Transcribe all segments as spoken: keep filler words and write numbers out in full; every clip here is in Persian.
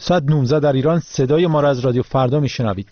ساعت نوزده در ایران. صدای ما را از رادیو فردا میشنوید.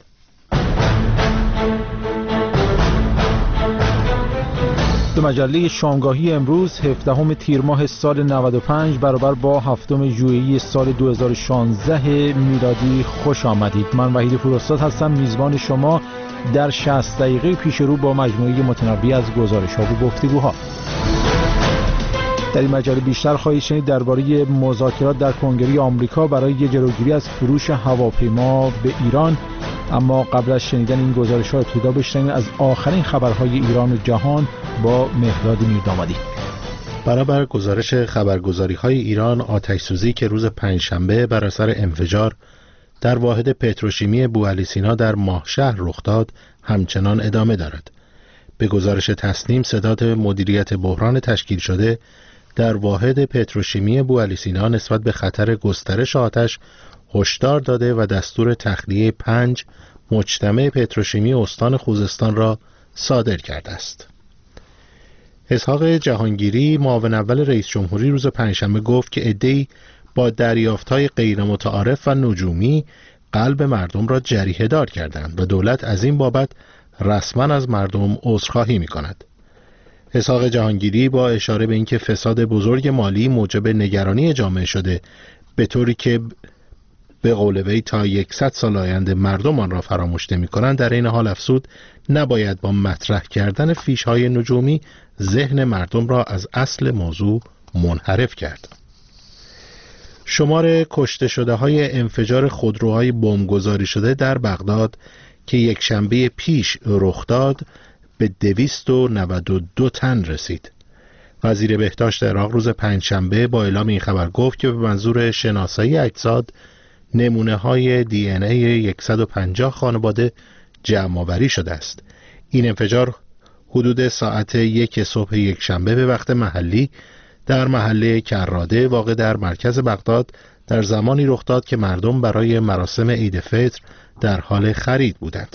به مجله شامگاهی امروز هفدهم تیر ماه سال نود و پنج برابر با هفتم ژوئیه سال دو هزار و شانزده میلادی خوش آمدید. من وحید پوراستاد هستم، میزبان شما در شصت دقیقه پیش رو با مجموعه متنوع از گزارش‌ها و گفتگوها. در این مجله بیشتر خواهید شنید درباره مذاکرات در کنگره آمریکا برای جلوگیری از فروش هواپیما به ایران. اما قبل از شنیدن این گزارش‌ها ابتدا بشنوید از آخرین خبرهای ایران و جهان با مهداد میردامادی. برابر گزارش خبرگزاری‌های ایران، آتش‌سوزی که روز پنجشنبه بر اثر انفجار در واحد پتروشیمی بوعلیسینا در ماهشهر رخ داد همچنان ادامه دارد. به گزارش تصنیم، ستاد مدیریت بحران تشکیل شده در واحد پتروشیمی بوعلیسینا نسبت به خطر گسترش آتش هشدار داده و دستور تخلیه پنج مجتمع پتروشیمی استان خوزستان را صادر کرده است. اسحاق جهانگیری، معاون اول رئیس جمهوری، روز پنجشنبه گفت که عده‌ای با دریافت‌های غیر متعارف و نجومی قلب مردم را جریحه دار کردند و دولت از این بابت رسما از مردم عذرخواهی می‌کند. اسحاق جهانگیری با اشاره به اینکه فساد بزرگ مالی موجب نگرانی جامعه شده، به طوری که به قول وی تا صد سال آینده مردم آن را فراموش نمی‌کنند، در این حال افزود نباید با مطرح کردن فیش‌های نجومی ذهن مردم را از اصل موضوع منحرف کرد. شمار کشته شده های انفجار خودروهای بمبگذاری شده در بغداد که یک شنبه پیش رخ داد به دویست و نود و دو تن رسید. وزیر بهداشت عراق روز پنجشنبه با اعلام این خبر گفت که به منظور شناسایی اجساد نمونه های دی ان ای صد و پنجاه خانواده جمع آوری شده است. این انفجار حدود ساعت یک صبح یک شنبه به وقت محلی در محله کراده واقع در مرکز بغداد در زمانی رخ داد که مردم برای مراسم عید فطر در حال خرید بودند.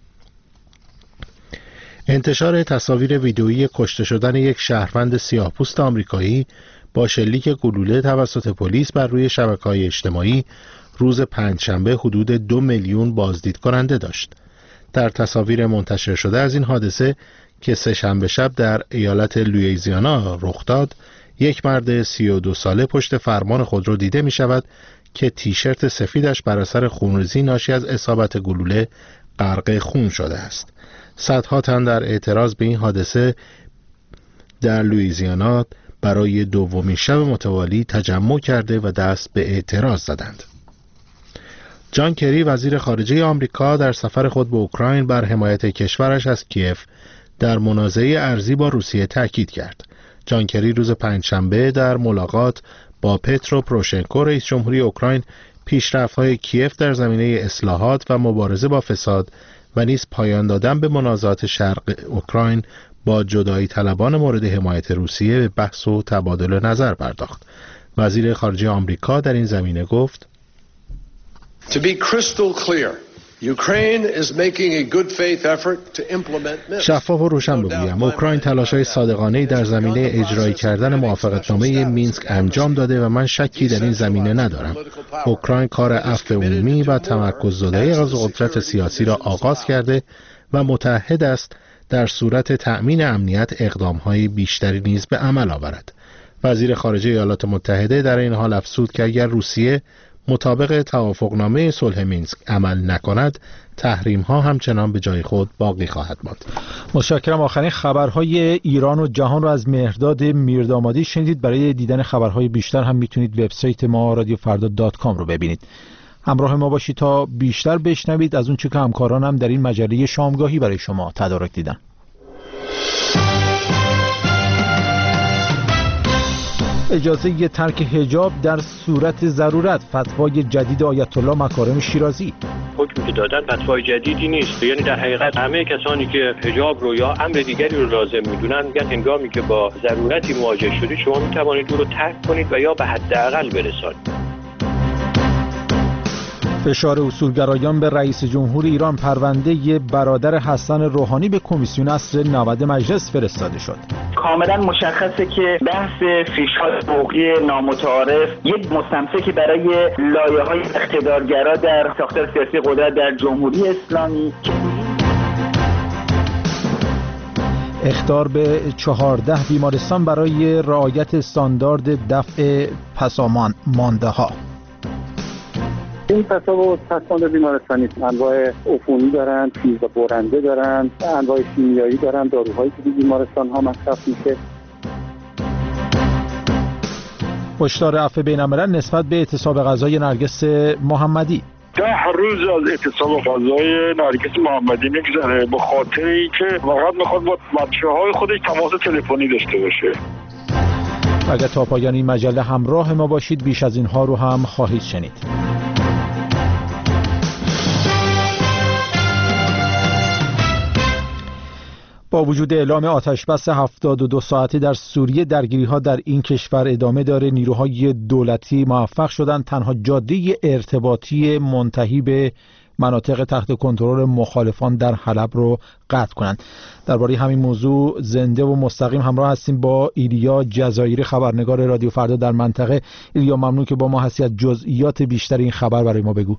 انتشار تصاویر ویدئویی کشته شدن یک شهروند سیاه‌پوست آمریکایی با شلیک گلوله توسط پلیس بر روی شبکه‌های اجتماعی روز پنجشنبه حدود دو میلیون بازدید کننده داشت. در تصاویر منتشر شده از این حادثه که سه شنبه شب در ایالت لوئیزیانا رخ داد، یک مرد سی و دو ساله پشت فرمان خودرو دیده می شود که تیشرت سفیدش بر اثر خونریزی ناشی از اصابت گلوله غرق خون شده است. صدها تن در اعتراض به این حادثه در لوئیزیانا برای دومین شب متوالی تجمع کرده و دست به اعتراض زدند. جان کری، وزیر خارجه آمریکا، در سفر خود به اوکراین بر حمایت کشورش از کیف در منازعه ارزی با روسیه تاکید کرد. جان کری روز پنجشنبه در ملاقات با پترو پروشنکو، رئیس جمهوری اوکراین، پیشرفت‌های کیف در زمینه اصلاحات و مبارزه با فساد و نیز پایان دادن به منازعات شرق اوکراین با جدایی طلبان مورد حمایت روسیه به بحث و تبادل نظر پرداخت. وزیر خارجه آمریکا در این زمینه گفت: To be crystal clear, Ukraine is making a good faith effort to implement Minsk. شفاف و روشن بگویم، اوکراین تلاش‌های صادقانه‌ای در زمینه اجرایی کردن موافقتنامه مینسک انجام داده و من شکی در این زمینه ندارم. اوکراین کار عفو عمومی و تمرکز زدایی از قدرت سیاسی را آغاز کرده و متعهد است در صورت تأمین امنیت اقدام‌های بیشتری نیز به عمل آورد. وزیر خارجه ایالات متحده در این حال افزود که اگر روسیه مطابق توافقنامه صلح مینسک عمل نکند، تحریم ها همچنان به جای خود باقی خواهد ماند. متشکرم. آخرین خبرهای ایران و جهان را از مهرداد میردامادی شنیدید. برای دیدن خبرهای بیشتر هم میتونید وبسایت ما رادیو فردا دات کام رو ببینید. همراه ما باشید تا بیشتر بشنوید از اون چه که همکارانم در این مجله شامگاهی برای شما تدارک دیدن. اجازه ترک حجاب در صورت ضرورت، فتوای جدید آیت الله مکارم شیرازی. حکمی که دادن فتوای جدیدی نیست، یعنی در حقیقت همه کسانی که حجاب رو یا امر دیگری رو لازم میدونن میگن هنگامی که با ضرورتی مواجه شدید شما میتوانید اون رو ترک کنید و یا به حداقل برسانید. فشار اصولگرایان به رئیس جمهور ایران، پرونده برادر حسن روحانی به کمیسیون عصر نود مجلس فرستاده شد. کاملا مشخصه که بحث فیش‌های حقوقی نامتعارف یک مستمسکی برای لایه‌های اقتدارگرا در ساختار سیاسی قدرت در جمهوری اسلامی. اخطار به چهارده بیمارستان برای رعایت استاندارد دفع پسامانده ها. این پسا پسماند بیمارستانی انواع عفونی دارن، تیز و برنده دارن، انواع شیمیایی دارن، داروهایی که بیمارستان ها مصرف میشه. هشدار عفو بین‌الملل نسبت به اعتصاب غذای نرگس محمدی. ده روز از اعتصاب غذای نرگس محمدی میگذره به خاطر اینکه فقط میخواد با بچه‌های خودش تماس تلفنی داشته باشه. اگر تا پایان این مجله همراه ما باشید بیش از اینها رو هم خواهید شنید. با وجود اعلام آتشبس هفتاد و دو ساعته در سوریه، درگیری‌ها در این کشور ادامه داره. نیروهای دولتی موفق شدند تنها جاده ارتباطی منتهی به مناطق تحت کنترل مخالفان در حلب رو قطع کنند. درباره همین موضوع زنده و مستقیم همراه هستیم با ایلیا جزایری، خبرنگار رادیو فردا در منطقه. ایلیا، ممنون که با ما هستی. از جزئیات بیشتر این خبر برای ما بگو.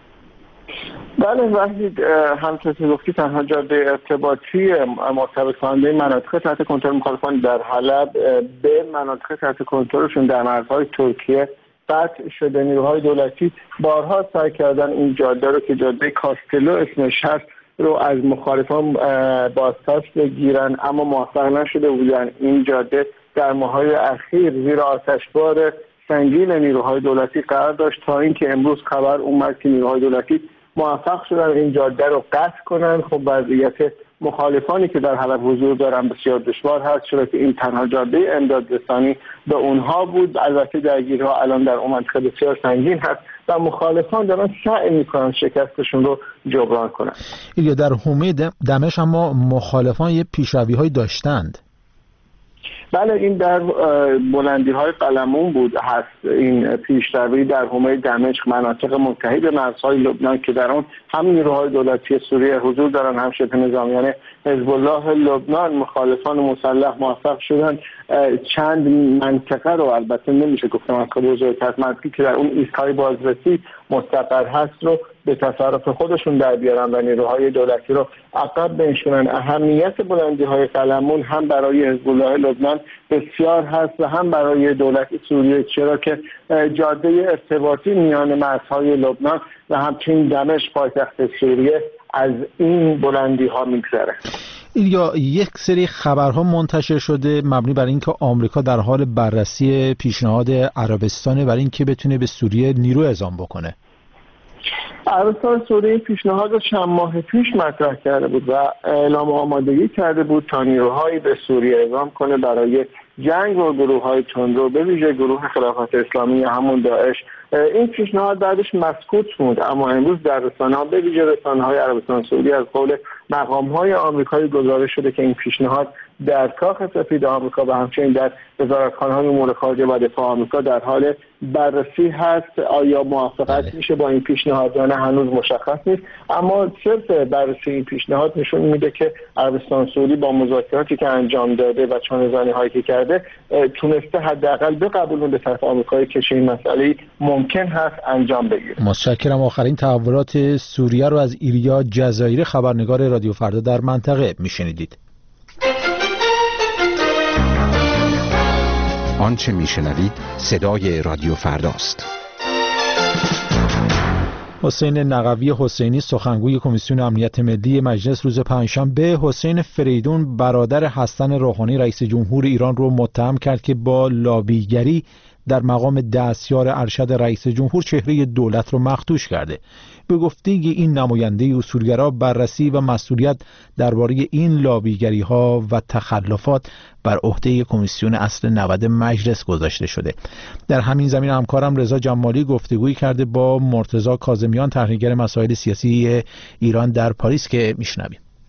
بله وحید، همچنین که گفتی تنها جاده ارتباطی مرتبط کننده مناطق تحت کنترل مخالفان در حلب به مناطق تحت کنترلشون در مرزهای ترکیه قطع شده. نیروهای دولتی بارها سعی کردن این جاده رو که جاده کاستلو اسمش هست رو از مخالفان بازپس بگیرن، اما موفق نشده بودن. این جاده در ماه‌های اخیر زیر آتشبار سنگین نیروهای دولتی قرار داشت تا اینکه امروز خبر اومد که نیروهای دولتی موفق شدن این جاده رو قطع کنن. خب وضعیت مخالفانی که در حلب حضور دارن بسیار دشوار هست، چرا که این تنها جاده امدادرسانی به اونها بود. البته درگیری‌ها الان در اون منطقه بسیار سنگین هست و مخالفان دارن سعی میکنن شکستشون رو جبران کنن. یا در حومه دمشق اما مخالفان یه پیشروی‌هایی داشتند. بله، این در بلندی‌های قلمون بود هست این پیشروی در حومه دمشق، مناطق منتهی به مرزهای لبنان که در اون هم نیروهای دولتی سوریه حضور دارن هم شبه نظامیان حزب الله لبنان. مخالفان مسلح موفق شدن چند منطقه رو، البته نمیشه گفت منطقه بزرگتر، منطقی که در اون ایستگاه بازرسی مستقر هست رو به تصرف خودشون در بیارن و نیروهای دولتی رو عقب بنشونن. اهمیت بلندی‌های قلمون هم برای حزب الله لبنان بسیار هست و هم برای دولت سوریه، چرا که جاده ارتباطی میان مرزهای لبنان و همچنین دمشق پایتخت سوریه از این بلندی‌ها میگذره. یا یک سری خبرها منتشر شده مبنی بر اینکه آمریکا در حال بررسی پیشنهاد عربستان برای اینکه بتونه به سوریه نیرو اعزام بکنه. عربستان سوریه پیشنهاد چند ماه پیش مطرح کرده بود و اعلام آمادگی کرده بود تا نیروهایی به سوریه اعزام کنه برای جنگ و گروه‌های تندرو، به ویژه گروه خلافت اسلامی یا همون داعش. این پیشنهاد بعدش مسکوت بود، اما امروز در رسانه‌ها به ویژه رسانه‌های عربستان سعودی از قول مقام‌های آمریکایی گزارش شده که این پیشنهاد در کاخ سفید آمریکا و همچنین در وزارتخانه‌های امور خارجه و دفاع آمریکا در حال بررسی هست. آیا موافقت میشه با این پیشنهاد یا نه هنوز مشخص نیست، اما صرف بررسی این پیشنهاد نشون میده که عربستان سعودی با مذاکراتی که انجام داده و چانه‌زنی‌هایی که کرده تونسته حداقل بقبولونه به طرف آمریکا که چنین مسئله‌ای ممکن هست انجام بگیره. متشکرم. آخرین تحولات سوریه رو از ایلیا جزایری، خبرنگار رادیو فردا در منطقه میشنیدید. آنچه میشنوید صدای رادیو فرداست. حسین نقوی حسینی، سخنگوی کمیسیون امنیت ملی مجلس، روز پنجشنبه حسین فریدون برادر حسن روحانی رئیس جمهور ایران رو متهم کرد که با لابیگری در مقام دستیار ارشد رئیس جمهور چهره دولت رو مخدوش کرده. به گفته این نماینده اصولگرا، بررسی و مسئولیت درباره این لابیگری ها و تخلفات بر عهده کمیسیون اصل نود مجلس گذاشته شده. در همین زمینه همکارم رضا جمالی گفتگویی کرده با مرتضی کاظمیان، تحلیلگر مسائل سیاسی ایران در پاریس، که میشنویم.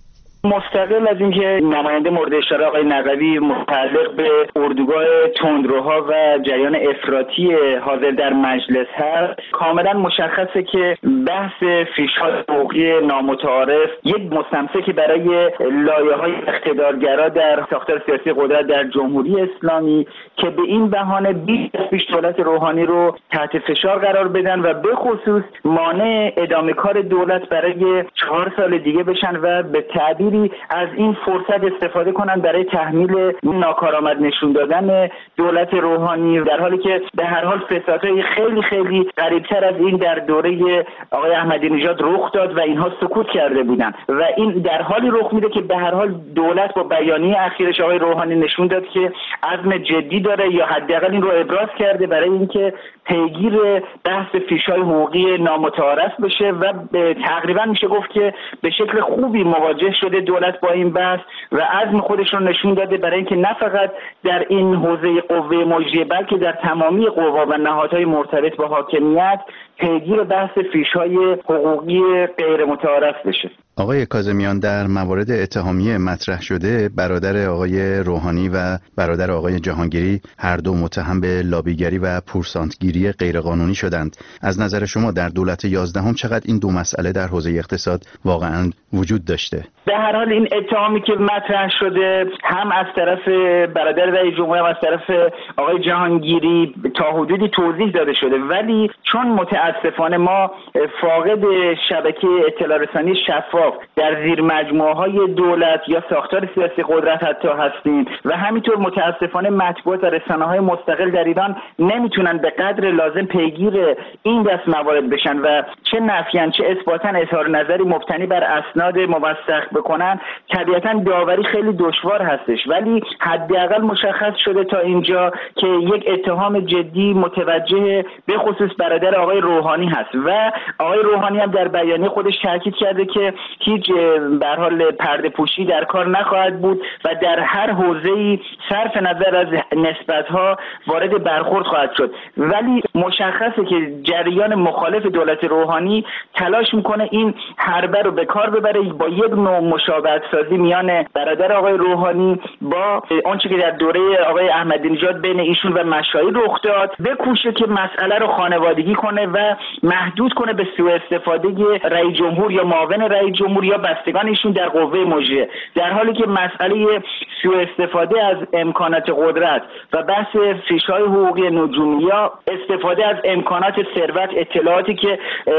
مستقل از اینکه نماینده مورد اشاره آقای نقوی متعلق به اردوگاه تندروها و جریان افراطی حاضر در مجلس هست، کاملا مشخصه که بحث فیش‌های حقوقی نامتعارف یک مستمسکی برای لایه‌های اقتدارگرا در ساختار سیاسی قدرت در جمهوری اسلامی که به این بهانه بیش از پیش دولت روحانی رو تحت فشار قرار بدن و به خصوص مانع ادامه کار دولت برای چهار سال دیگه بشن و به تعبیری از این فرصت استفاده کنن برای تحمیل ناکارآمد نشون دادن دولت روحانی، در حالی که به هر حال فسادهای خیلی خیلی قریبتر از این در دوره آقای احمدی نژاد رخ داد و اینها سکوت کرده بودن و این در حالی رخ میده که به هر حال دولت با بیانیه اخیرش آقای روحانی نشون داد که عزم جدی داره یا حداقل این رو ابراز کرده برای اینکه پیگیر بحث فیش‌های حقوقی نامتعارف بشه و تقریبا میشه گفت که به شکل خوبی مواجه شده دولت با این بحث و عزم خودش رو نشون داده برای اینکه نه فقط در این حوزه قوه مجریه بلکه در تمامی قوا و نهادهای مرتبط با حاکمیت پیگیر بحث فیش‌های حقوقی غیر متعارف بشه. آقای کاظمیان، در موارد اتهامی مطرح شده برادر آقای روحانی و برادر آقای جهانگیری هر دو متهم به لابیگری و پورسانتگیری غیرقانونی شدند. از نظر شما در دولت یازدهم چقدر این دو مسئله در حوزه اقتصاد واقعا وجود داشته؟ به هر حال این اتهامی که مطرح شده هم از طرف برادر رئیس جمهور هم از طرف آقای جهانگیری تا حدودی توضیح داده شده، ولی چون متاسفانه ما فاقد شبکه اطلاع رسانی شفاف در زیر مجموعه‌های دولت یا ساختار سیاسی قدرت حتی هستیم و همینطور متاسفانه مطبوعات و رسانه‌های مستقل در ایران نمیتونن به قدر لازم پیگیر این دست موارد بشن و چه نفیاً چه اثباتاً اظهار نظری مبتنی بر اسناد موثق بکنن، طبیعتاً داوری خیلی دشوار هستش، ولی حداقل مشخص شده تا اینجا که یک اتهام جدی متوجه به خصوص برادر آقای روحانی هست و آقای روحانی هم در بیانیه خودش تاکید کرده که هیچ به هر حال پرده پوشی در کار نخواهد بود و در هر حوزه‌ای صرف نظر از نسبت‌ها وارد برخورد خواهد شد، ولی مشخصه که جریان مخالف دولت روحانی تلاش میکنه این حربه رو به کار ببره با یک نوع مشابهت سازی میان برادر آقای روحانی با آنچه که در دوره آقای احمدی نژاد بین ایشون و مشایخ رخ داد، بکوشه که مسئله رو خانوادگی کنه و محدود کنه به سوء استفاده رئیس جمهور یا معاون رئیس جمهور یا بستگان ایشون در قوه مجریه، در حالی که مسئله سوء استفاده از امکانات قدرت و بحث فیش‌های حقوقی نجومی یا استفاده از امکانات ثروت اطلاعاتی که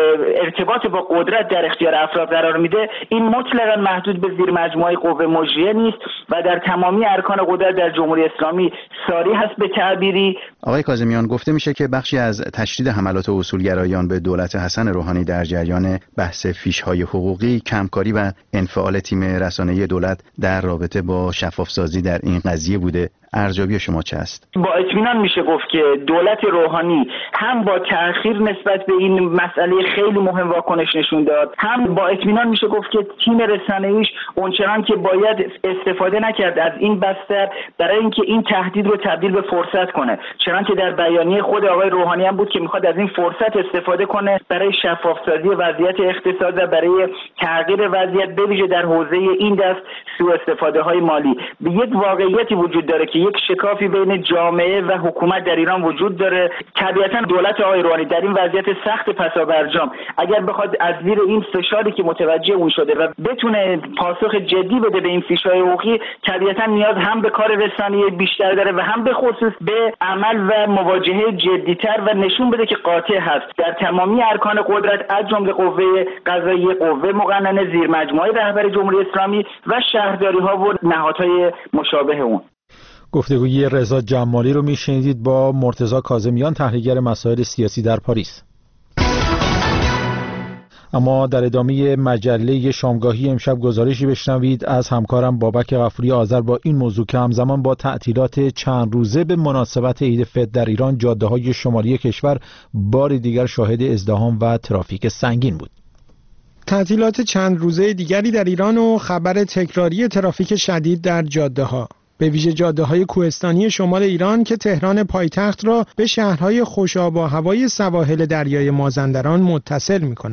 ارتباط با قدرت در اختیار افراد قرار میده، این مطلقاً محدود به زیر مجموعه قوه مجریه نیست و در تمامی ارکان قدرت در جمهوری اسلامی ساری هست به تعبیری. آقای کاظمیان، گفته میشه که بخشی از تشدید حملات اصولگرایان به دولت حسن روحانی در جریان بحث فیش‌های حقوقی کمکاری و انفعال تیم رسانه‌ای دولت در رابطه با شفافسازی در این قضیه بوده. ارزیابی شما چه است؟ با اطمینان میشه گفت که دولت روحانی هم با تأخیر نسبت به این مسئله خیلی مهم واکنش نشون داد، هم با اطمینان میشه گفت که تیم رسانه‌ایش اونچنان که باید استفاده نکرد از این بستر برای اینکه این تهدید رو تبدیل به فرصت کنه، چنانکه در بیانیه خود آقای روحانی هم بود که میخواد از این فرصت استفاده کنه برای شفافسازی وضعیت اقتصاد و برای تغییر وضعیت به ویژه در حوزه این دست سوء استفاده های مالی. به یک واقعیتی وجود داره که یک شکافی بین جامعه و حکومت در ایران وجود داره. طبیعتا دولت آقای روحانی در این وضعیت سخت پسابرجام اگر بخواد از زیر این فشاری که متوجه اون شده و بتونه پاسخ جدی بده به این فیش‌های حقوقی، طبیعتا نیاز هم به کار رسانه‌ای بیشتر داره و هم به خصوص به عمل و مواجهه جدی‌تر و نشون بده که قاطع هست در تمامی ارکان قدرت از جمله قوه قضاییه، قوه مقننه، زیر مجموعه رهبری جمهوری اسلامی و شهرداری‌ها و نهادهای مشابه اون. گفتگوی رضا جمالی رو میشنیدید با مرتضی کاظمیان، تحلیلگر مسائل سیاسی در پاریس. اما در ادامه مجله شامگاهی امشب گزارشی بشنوید از همکارم بابک غفوری آذر با این موضوع که همزمان با تعطیلات چند روزه به مناسبت عید فطر در ایران جاده‌های شمالی کشور بار دیگر شاهد ازدحام و ترافیک سنگین بود. تعطیلات چند روزه دیگری در ایران و خبر تکراری ترافیک شدید در جاده‌ها، به ویژه جاده‌های کوهستانی شمال ایران که تهران پایتخت را به شهرهای خوش‌آب و هوای سواحل دریای مازندران متصل می‌کنند.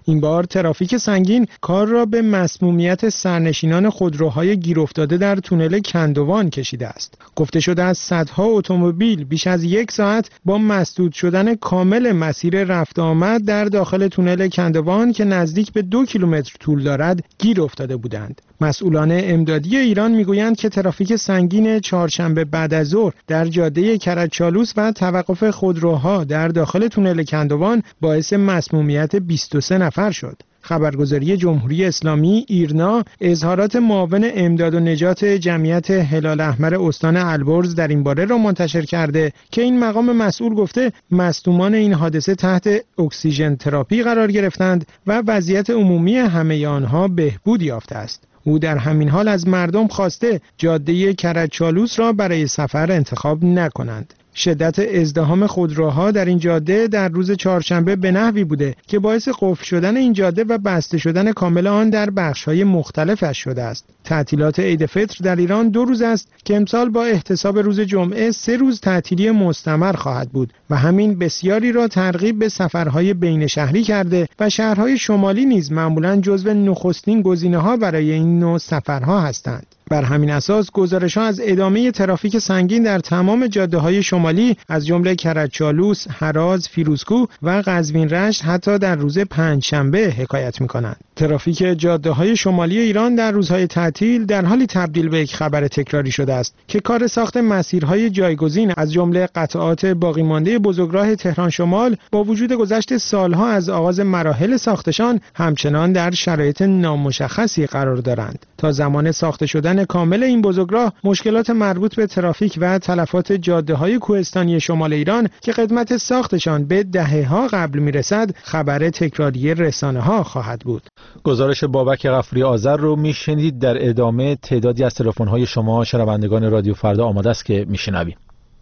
این بار ترافیک سنگین کار را به مسمومیت سرنشینان خودروهای گیر افتاده در تونل کندوان کشیده است. گفته شده از صدها اتومبیل بیش از یک ساعت با مسدود شدن کامل مسیر رفت آمد در داخل تونل کندوان که نزدیک به دو کیلومتر طول دارد گیر افتاده بودند. مسئولان امدادی ایران میگویند که ترافیک سنگین چهارشنبه بعد از ظهر در جاده کرج‌چالوس و توقف خودروها در داخل تونل کندوان باعث مسمومیت بیست و سه نفر شد. خبرگزاری جمهوری اسلامی ایرنا اظهارات معاون امداد و نجات جمعیت هلال احمر استان البرز در این باره را منتشر کرده که این مقام مسئول گفته مصدومان این حادثه تحت اکسیژن تراپی قرار گرفتند و وضعیت عمومی همه آنها بهبود یافته است. او در همین حال از مردم خواسته جاده کرج‌چالوس را برای سفر انتخاب نکنند. شدت ازدحام خودروها در این جاده در روز چهارشنبه به نحوی بوده که باعث قفل شدن این جاده و بسته شدن کامل آن در بخش‌های مختلفش شده است. تعطیلات عید فطر در ایران دو روز است که امسال با احتساب روز جمعه سه روز تعطیلی مستمر خواهد بود و همین بسیاری را ترغیب به سفرهای بین شهری کرده و شهرهای شمالی نیز معمولاً جزو نخستین گزینه‌ها برای این نوع سفرها هستند. بر همین اساس گزارش‌ها از ادامه ترافیک سنگین در تمام جاده‌های شمالی از جمله کرج‌چالوس، هراز، فیروزکوه و قزوین رشت حتی در روز پنجشنبه حکایت می‌کنند. ترافیک جاده‌های شمالی ایران در روزهای تعطیل در حالی تبدیل به یک خبر تکراری شده است که کار ساخت مسیرهای جایگزین از جمله قطعات باقی مانده بزرگراه تهران شمال با وجود گذشت سالها از آغاز مراحل ساختشان همچنان در شرایط نامشخصی قرار دارند. تا زمان ساخته شدن کامل این بزرگراه مشکلات مربوط به ترافیک و تلفات جاده‌های کوهستانی شمال ایران که قدمت ساختشان به دهه‌ها قبل میرسد خبر تکراری رسانه‌ها خواهد بود. گزارش بابک غفوری آذر رو میشنید. در ادامه تعدادی از تلفن‌های شما شنوندگان رادیو فردا آماده است که میشنویم.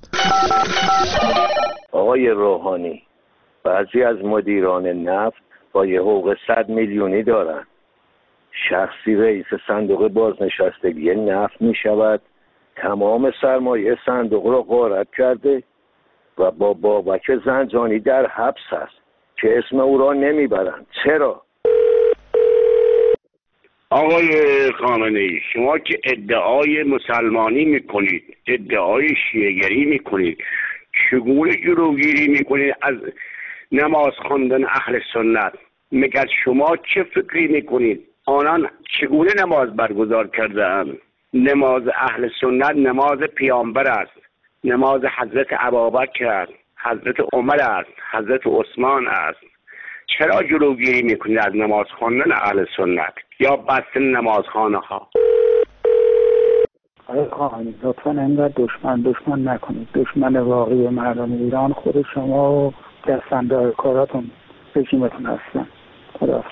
آقای روحانی، بعضی از مدیران نفت با یه حقوق صد میلیونی دارن. شخصی رئیس صندوق بازنشستگی نفت می شود، تمام سرمایه صندوق را غارت کرده و با بابک زنجانی در حبس است که اسم او را نمی برند. چرا؟ آقای خامنه‌ای، شما که ادعای مسلمانی می کنید، ادعای شیعه‌گری می کنید، چگونه جلوگیری می کنید از نماز خواندن اهل سنت؟ مگر شما چه فکری می کنید؟ آنان چگونه نماز برگزار کرده اند؟ نماز اهل سنت نماز پیامبر است، نماز حضرت ابوبکر است، حضرت عمر است، حضرت عثمان است. چرا جلوگیری میکنید از نماز خواندن اهل سنت یا بستن نمازخانه ها؟ آقای خامنه‌ای لطفاً اینقدر دشمن دشمن نکنید. دشمن واقعی مردم ایران خود شما و دستاندار کاراتون رژیمتون هستن. خدا.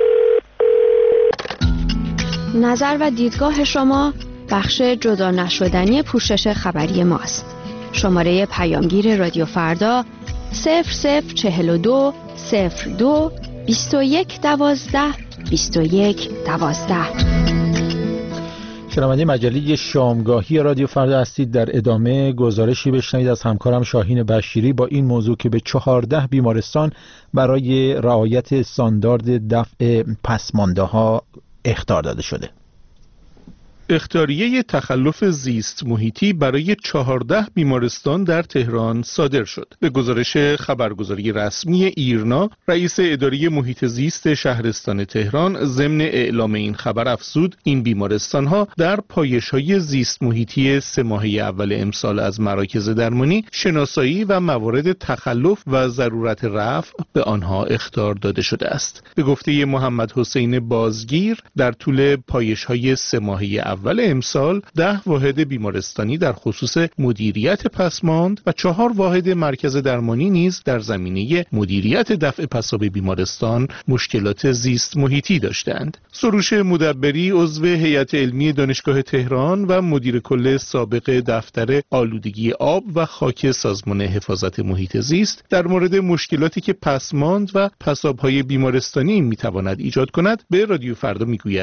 نظر و دیدگاه شما بخش جدا نشدنی پوشش خبری ماست. شماره پیامگیر رادیو فردا صفر صفر چهل و دو صفر دو بیست و یک دوازده بیست و یک دوازده. شنونده مجله شامگاهی رادیو فردا هستید. در ادامه گزارشی بشنوید از همکارم شاهین بشیری با این موضوع که به چهارده بیمارستان برای رعایت استاندارد دفع پسمانده‌ها اخطار داده شده. اخطاریه تخلف زیست محیطی برای چهارده بیمارستان در تهران صادر شد. به گزارش خبرگزاری رسمی ایرنا، رئیس اداره محیط زیست شهرستان تهران ضمن اعلام این خبر افزود این بیمارستان‌ها در پایش‌های زیست محیطی سه ماهه اول امسال از مراکز درمانی شناسایی و موارد تخلف و ضرورت رفع به آنها اخطار داده شده است. به گفته محمد حسین بازگیر، در طول پایش‌های سه ماهه اول اول امسال ده واحد بیمارستانی در خصوص مدیریت پسماند و چهار واحد مرکز درمانی نیز در زمینه مدیریت دفع پساب بیمارستان مشکلات زیست محیطی داشتند. سروش مدبری عضو هیئت علمی دانشگاه تهران و مدیر کل سابق دفتر آلودگی آب و خاک سازمان حفاظت محیط زیست در مورد مشکلاتی که پسماند و پساب‌های بیمارستانی میتواند ایجاد کند به رادیو فردا میگوید: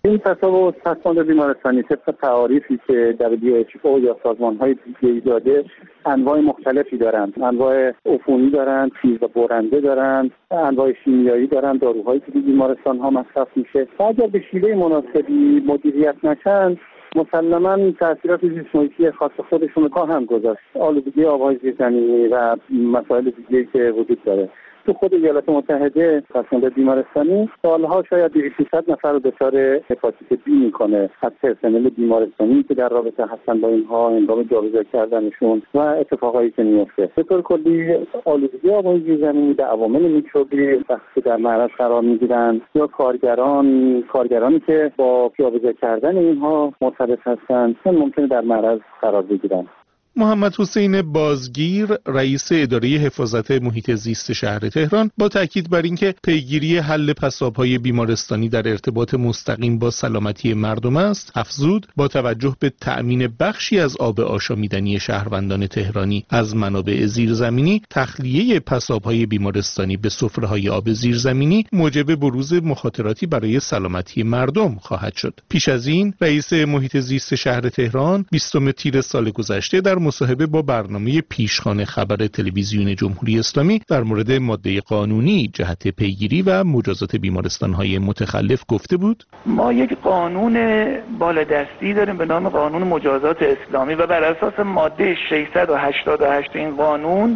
این تصاوب پسماند بیمارستانی طبق تعاریفی که دبلیو اچ او یا سازمان‌های دیگه‌ای داده انواع مختلفی دارند. انواع عفونی دارند، تیز و برنده دارند، انواع شیمیایی دارند، داروهایی که بیمارستان‌ها مصرف میشه. اگر به شیوه مناسبی مدیریت نشن مسلماً تأثیرات زیست محیطی خاص خودشون رو هم گذاشت. آلودگی آب‌های زیرزمینی و مسائل دیگه‌ای که وجود داره. تو خود ایالات متحده پسماند بیمارستانی سالها شاید دویست سیصد نفر رو دچار هپاتیت بی میکنه از پرسنل بیمارستانی که در رابطه هستن با اینها هنگام جابجا کردنشون و اتفاقایی که میفته. به طور کلی آلودگی آب‌های زیرزمینی به عوامل میکروبی وقتی در معرض قرار میگیرن یا کارگران کارگرانی که با جابجا کردن اینها مرتبط هستن ممکنه در معرض قرار بگیرن. محمد حسین بازگیر رئیس اداره حفاظت محیط زیست شهر تهران با تاکید بر اینکه پیگیری حل پساب‌های بیمارستانی در ارتباط مستقیم با سلامتی مردم است، افزود با توجه به تأمین بخشی از آب آشامیدنی شهروندان تهرانی از منابع زیرزمینی، تخلیه پساب‌های بیمارستانی به سفره‌های آب زیرزمینی موجب بروز مخاطراتی برای سلامتی مردم خواهد شد. پیش از این رئیس محیط زیست شهر تهران بیستم تیر سال گذشته در مصاحبه با برنامه پیشخوان خبر تلویزیون جمهوری اسلامی در مورد ماده قانونی جهت پیگیری و مجازات بیمارستان‌های متخلف گفته بود: ما یک قانون بالادستی داریم به نام قانون مجازات اسلامی و بر اساس ماده ششصد و هشتاد و هشت این قانون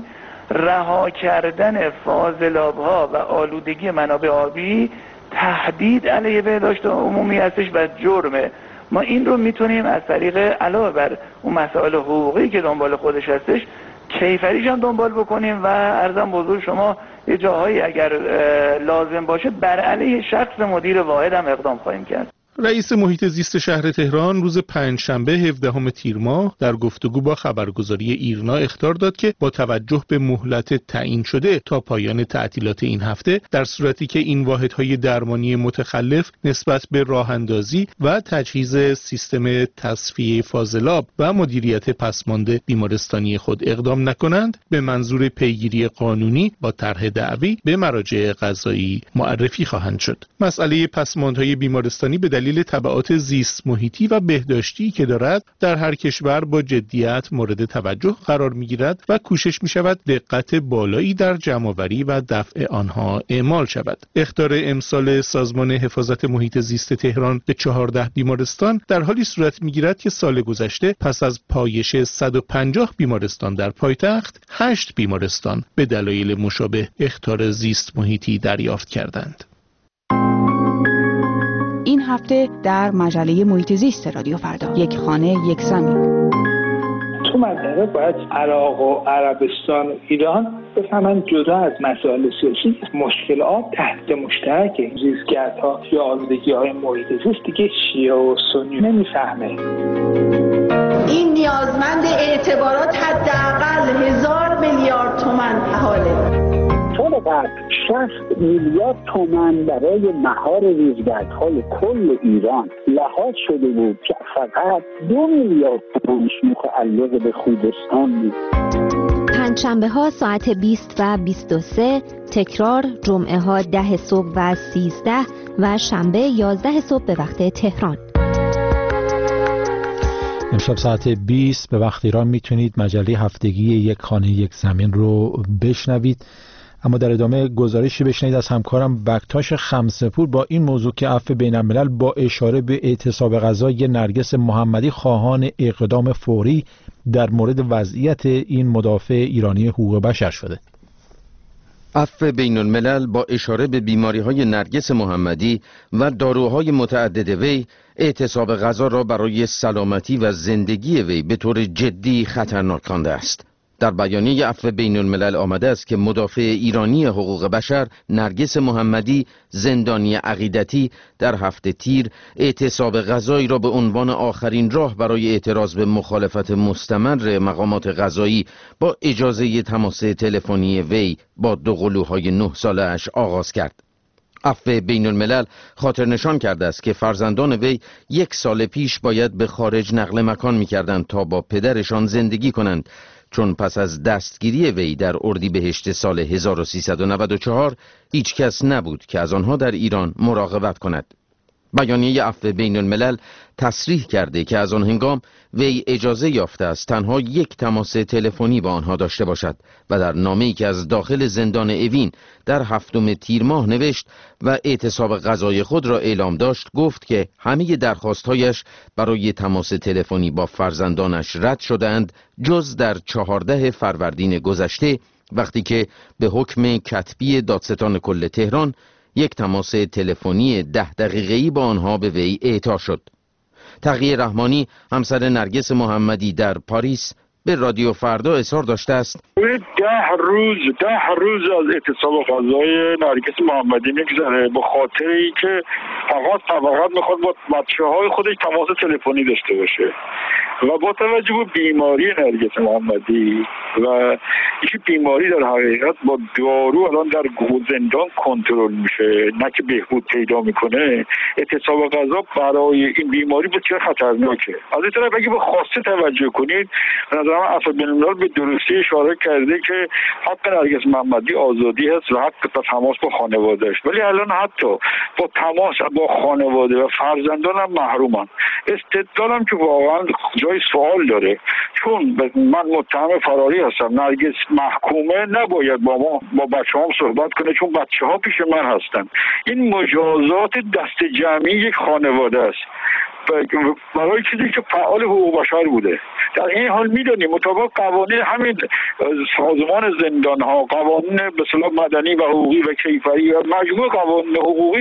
رها کردن فاضلاب‌ها و آلودگی منابع آبی تهدید علیه بهداشت عمومی هستش و جرمه. ما این رو میتونیم از طریق علاوه بر اون مسائل حقوقی که دنبال خودش هستش کیفریش هم دنبال بکنیم و عرضم بزرگ شما یه جاهایی اگر لازم باشه بر علیه شخص مدیر واحد هم اقدام خواهیم کرد. رئیس محیط زیست شهر تهران روز پنجشنبه هفدهم تیر ماه در گفتگو با خبرگزاری ایرنا اخطار داد که با توجه به مهلت تعیین شده تا پایان تعطیلات این هفته در صورتی که این واحدهای درمانی متخلف نسبت به راه‌اندازی و تجهیز سیستم تصفیه فاضلاب و مدیریت پسماند بیمارستانی خود اقدام نکنند به منظور پیگیری قانونی با طرح دعوی به مراجع قضایی معرفی خواهند شد. مسئله پسماندهای بیمارستانی به دلیل دلیل تبعات زیست محیطی و بهداشتی که دارد در هر کشور با جدیت مورد توجه قرار می‌گیرد و کوشش می‌شود دقت بالایی در جمع‌آوری و دفع آنها اعمال شود. اخطار امسال سازمان حفاظت محیط زیست تهران به چهارده بیمارستان در حالی صورت می‌گیرد که سال گذشته پس از پایش صد و پنجاه بیمارستان در پایتخت، هشت بیمارستان به دلایل مشابه اخطار زیست محیطی دریافت کردند. این هفته در مجله محیط زیست رادیو فردا، یک خانه یک زمین. تو منطقه باید عراق و عربستان و ایران بفهمن جدا از مسائل سیاسی مشکل آب تحت مشترکه. زیستگردها یا آلودگی‌های محیط زیست دیگه شیعه و سنی نمیفهمه. این نیازمند اعتبارات حداقل هزار میلیارد تومان حاله. سال بعد شصت میلیارد تومان برای مهار ریزگردهای کل ایران لحاظ شده بود که فقط دو میلیارد تومانش متعلق به خوزستان بود. پنجشنبه ها ساعت بیست و بیست و سه، تکرار جمعه ها ده صبح و سیزده و شنبه یازده صبح به وقت تهران. امشب ساعت بیست به وقت ایران میتونید مجله هفتگی یک خانه یک زمین رو بشنوید. اما در ادامه گزارشی بشنید از همکارم بکتاش خمسه‌پور با این موضوع که عفو بین الملل با اشاره به اعتصاب غذای نرگس محمدی خواهان اقدام فوری در مورد وضعیت این مدافع ایرانی حقوق بشر شده. عفو بین الملل با اشاره به بیماری‌های نرگس محمدی و داروهای متعدد وی اعتصاب غذا را برای سلامتی و زندگی وی به طور جدی خطرناک خوانده است. در بیانیه عفو بین الملل آمده است که مدافع ایرانی حقوق بشر نرگس محمدی زندانی عقیدتی در هفته تیر اعتصاب غذایی را به عنوان آخرین راه برای اعتراض به مخالفت مستمر مقامات قضایی با اجازه تماس تلفنی وی با دو قلوهای نه ساله اش آغاز کرد. عفو بین الملل خاطر نشان کرده است که فرزندان وی یک سال پیش باید به خارج نقل مکان می کردند تا با پدرشان زندگی کنند، چون پس از دستگیری وی در اردیبهشت سال هزار و سیصد و نود و چهار هیچ کس نبود که از آنها در ایران مراقبت کند. بیانیه عفو بین الملل تصریح کرده که از آن هنگام وی اجازه یافته است تنها یک تماس تلفنی با آنها داشته باشد و در نامه‌ای که از داخل زندان اوین در هفتم تیر ماه نوشت و اعتصاب غذای خود را اعلام داشت، گفت که همه درخواستهایش برای تماس تلفنی با فرزندانش رد شدند جز در چهارده فروردین گذشته، وقتی که به حکم کتبی دادستان کل تهران یک تماس تلفنی ده دقیقه‌ای با آنها به وی اعطا شد. تقی رحمانی همسر نرگس محمدی در پاریس به رادیو فردا اظهار داشته است ده روز ده روز از اعتصاب غذای نرگس محمدی میگذره به خاطر اینکه فقط فقط میخواد با بچه‌های خودش تماس تلفنی داشته باشه و با توجه به بیماری نرگس محمدی و این بیماری در حقیقت با دارو الان در زندان کنترل میشه، نه که بهبود پیدا میکنه. اعتصاب غذا برای این بیماری بسیار خطرناکه. از این طرف اگه به خواسته توجه کنید، به نظر من عفو بین الملل به درستی اشاره کرده که حق نرگس محمدی آزادی هست و حق به تماس با خانواده‌اش، ولی الان حتی با تماس با خانواده و فرزندانم محرومن. استدلالم که واقعا جای سوال داره، چون من متهم فراری هستم، نرگس محکومه، نباید با ما با بچه‌هام صحبت کنه چون بچه‌ها پیش من هستن. این مجازات دست جمعی یک خانواده است برای چیزی که فعال حقوق بشر بوده. در این حال میدونیم مطابق قوانین همین سازمان زندان ها، قوانین به اصطلاح مدنی و حقوقی و کیفری و مجموع قوانین حقوقی،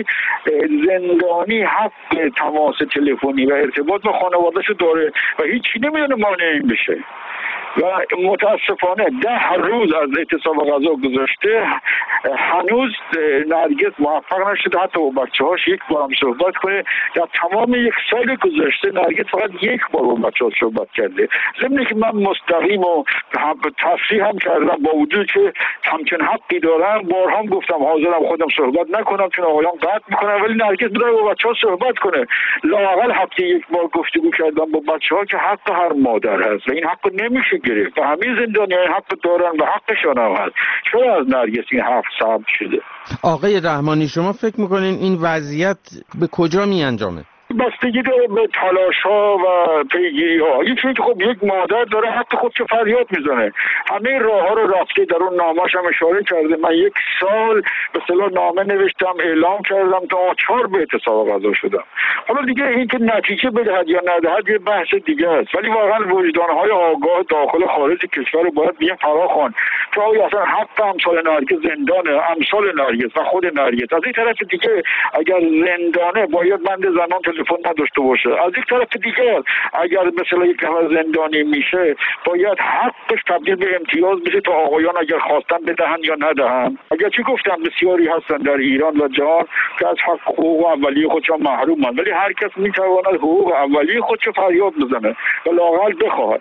زندانی حق تماس تلفنی و ارتباط با خانواده‌اش داره و هیچی نمیدونه مانع این بشه. و متاسفانه ده روز از اعتصاب غذا گذشته هنوز نرگس موفق نشده حتی با بچه‌هاش یک بار هم صحبت کنه. در تمام یک سال گذشته نرگس فقط یک بار با بچه‌ها صحبت کرده. ضمن که من مستقیم و تصریح هم کردم با وجود که همچنین حقی دارم، بارها هم گفتم حاضرم خودم صحبت نکنم چون آقایان قطع میکنن، ولی نرگس بداره با بچه‌ها صحبت کنه. لااقل هفته یک بار گفتگو کردم با بچه‌ها که حق هر مادر هست و این حق نمیشه گرفت و همه زندانیان حق دارن و حقشان هم هست. چرا از نرگس این حق صعب شده؟ آقای رحمانی، شما فکر میکنین این وضعیت به کجا می انجامه؟ بستگی داره به تلاش ها و پیگیری ها. یکی که خب یک مادر داره حق خودش فریاد میزنه، همه راه ها رو رفته. در اون نامه‌اش هم اشاره کرده من یک سال به اصطلاح نامه نوشتم، اعلام کردم تا آچار به اعتصاب غذا شدم. حالا دیگه این که نتیجه بدهد یا ندهد یه بحث دیگه است، ولی واقعا وجدان های آگاه داخل و خارج کشور رو باید بیان فراخوان که آیا اصلا حق امثال نرگس زندانه، امثال نرگس و خود نرگس. از این طرف دیگه اگر زندانه باید بند زنان تلفن نداشته باشه، از یک طرف دیگر اگر مثلا یک نفر زندانی میشه باید حقش تبدیل به امتیاز بشه تا آقایان اگر خواستن بدهن یا ندهن. اگر چی گفتم بسیاری هستن در ایران و جهان که از حق حقوق اولیه خودشان محرومن، ولی هر کس میتواند حقوق اولیه خودش فریاد بزنه و لااقل بخواهد.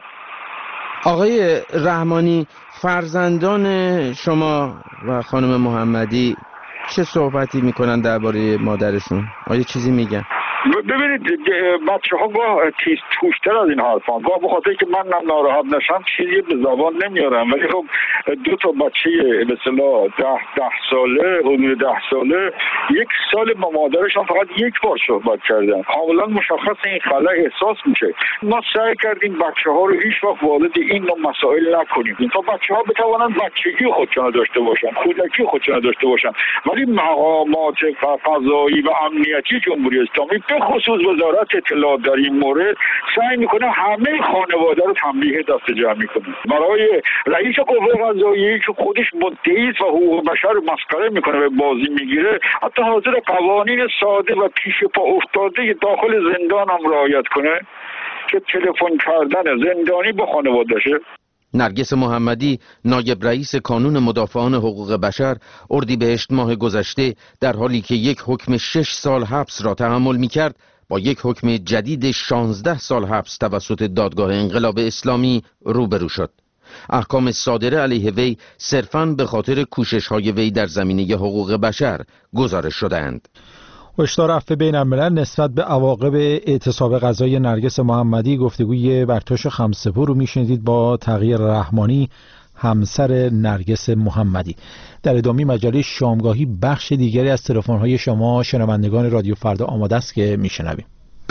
آقای رحمانی، فرزندان شما و خانم محمدی چه صحبتی میکنن درباره مادرشون؟ آیا چیزی میگن؟ ببینید بچه ها گاه تیز توشتر از این حرفان، گاه به خاطر که من ناراحت نشم چیزی به زبان نمیارم، ولی خب دو تا بچه به اصطلاح ده ده ساله حدود ده ساله یک سال با مادرشان فقط یک بار صحبت کردن. کاملا مشخص این خلأ احساس میشه. ما سعی کردیم بچه ها رو هیچ وقت وارد این نوع مسائل نکنیم تا بچه ها بتوانند بچگی خودشان داشته باشن، کودکی خودشان داشته باشن، ولی مقامات قضایی و امنیتی جمهوری اسلامی به خصوص وزارت اطلاعات در این مورد سعی میکنه همه خانواده رو تنبیه دست جمعی کنه. برای رئیس قوه قضاییه که خودش مدعی و حقوق بشر رو مسخره میکنه و بازی میگیره، حتی حاضر قوانین ساده و پیش پا افتاده داخل زندان هم رعایت کنه که تلفن کردن زندانی با خانواده‌شه. نرگس محمدی، نایب رئیس کانون مدافعان حقوق بشر، اردیبهشت ماه گذشته در حالی که یک حکم شش سال حبس را تحمل می‌کرد، با یک حکم جدید شانزده سال حبس توسط دادگاه انقلاب اسلامی روبرو شد. احکام صادره علیه وی صرفاً به خاطر کوشش‌های وی در زمینه حقوق بشر گزارش شده‌اند. هشدار عفو بین الملل نسبت به عواقب اعتصاب غذای نرگس محمدی، گفتگوی برتاش خمسپور رو میشنیدید با تغییر رحمانی، همسر نرگس محمدی. در ادامه مجله شامگاهی بخش دیگری از تلفن‌های شما شنوندگان رادیو فردا آماده است که میشنویم.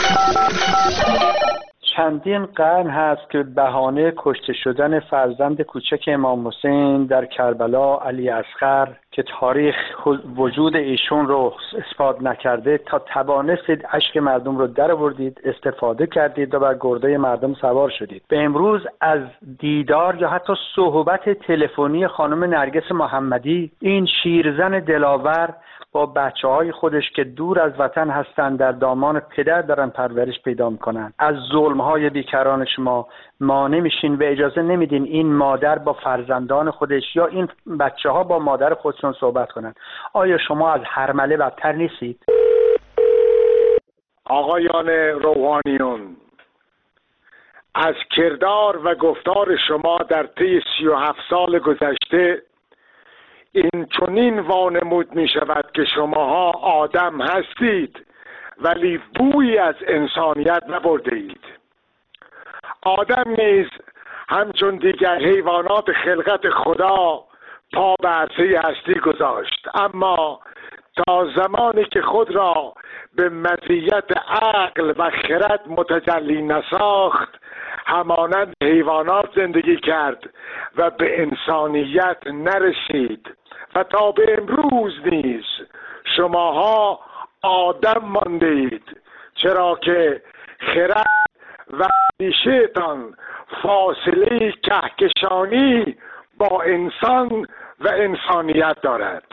چندین قرن هست که بهانه کشته شدن فرزند کوچک امام حسین در کربلا علی اصغر که تاریخ وجود ایشون رو اثبات نکرده تا توانستید اشک مردم رو در آوردید، استفاده کردید و بر گرده مردم سوار شدید. به امروز از دیدار یا حتی صحبت تلفنی خانم نرگس محمدی، این شیرزن دلاور با بچه های خودش که دور از وطن هستند در دامان پدر دارن پرورش پیدا میکنن، از ظلم های بیکران شما مانع میشین و اجازه نمیدین این مادر با فرزندان خودش یا این بچه ها با مادر خودشون صحبت کنن. آیا شما از هرمله بدتر نیستید؟ آقایان روحانیون، از کردار و گفتار شما در طی سی و هفت سال گذشته این چنین وانمود می شود که شماها آدم هستید ولی بویی از انسانیت نبرده اید. آدم نیز همچون دیگر حیوانات خلقت خدا پا به عرصه هستی گذاشت، اما تا زمانی که خود را به مزیت عقل و خرد متجلی نساخت همانند حیوانات زندگی کرد و به انسانیت نرسید و تا به امروز نیز شماها آدم مانده اید، چرا که خرد و اندیشه‌تان فاصله کهکشانی با انسان و انسانیت دارد.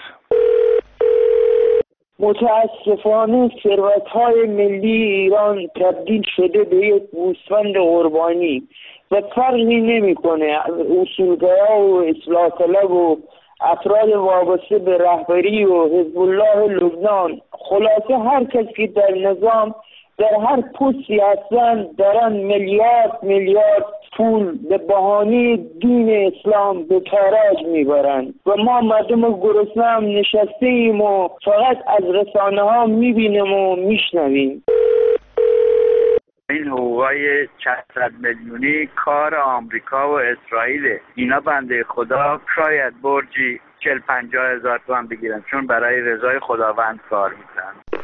متاسفانه ثروت‌های ملی ایران تبدیل شده به یک گوسفند قربانی و فرقی نمی‌کنه اصولگرا و اصلاح طلب و افراد وابسته به رهبری و حزب الله لبنان، خلاصه هر کسی که در نظام در هر پستی هستن دارن میلیارد میلیارد پول به بهانه دین اسلام به تاراج میبرن و ما مردم گرسنه هم نشسته ایم و فقط از رسانه ها میبینیم و میشنویم. این حقوقای چند صد میلیونی کار آمریکا و اسرائیل. اینا بنده خدا شاید برجی چهل پنجاه هزار تومان بگیرن چون برای رضای خداوند کار میکنن.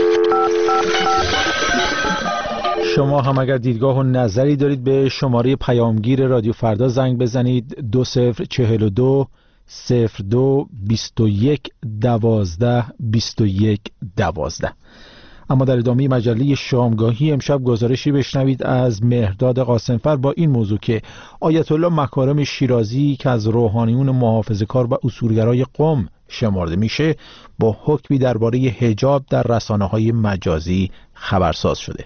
شما هم اگر دیدگاه و نظری دارید به شماره پیامگیر رادیو فردا زنگ بزنید دو صفر چهل و دو صفر دو بیست و یک دوازده بیست و یک دوازده. اما در ادامه مجله شامگاهی امشب گزارشی بشنوید از مهرداد قاسمفر با این موضوع که آیت الله مکارم شیرازی که از روحانیون محافظه‌کار و اصولگرای قم شمرده میشه با حکمی درباره حجاب در رسانه‌های مجازی خبرساز شده.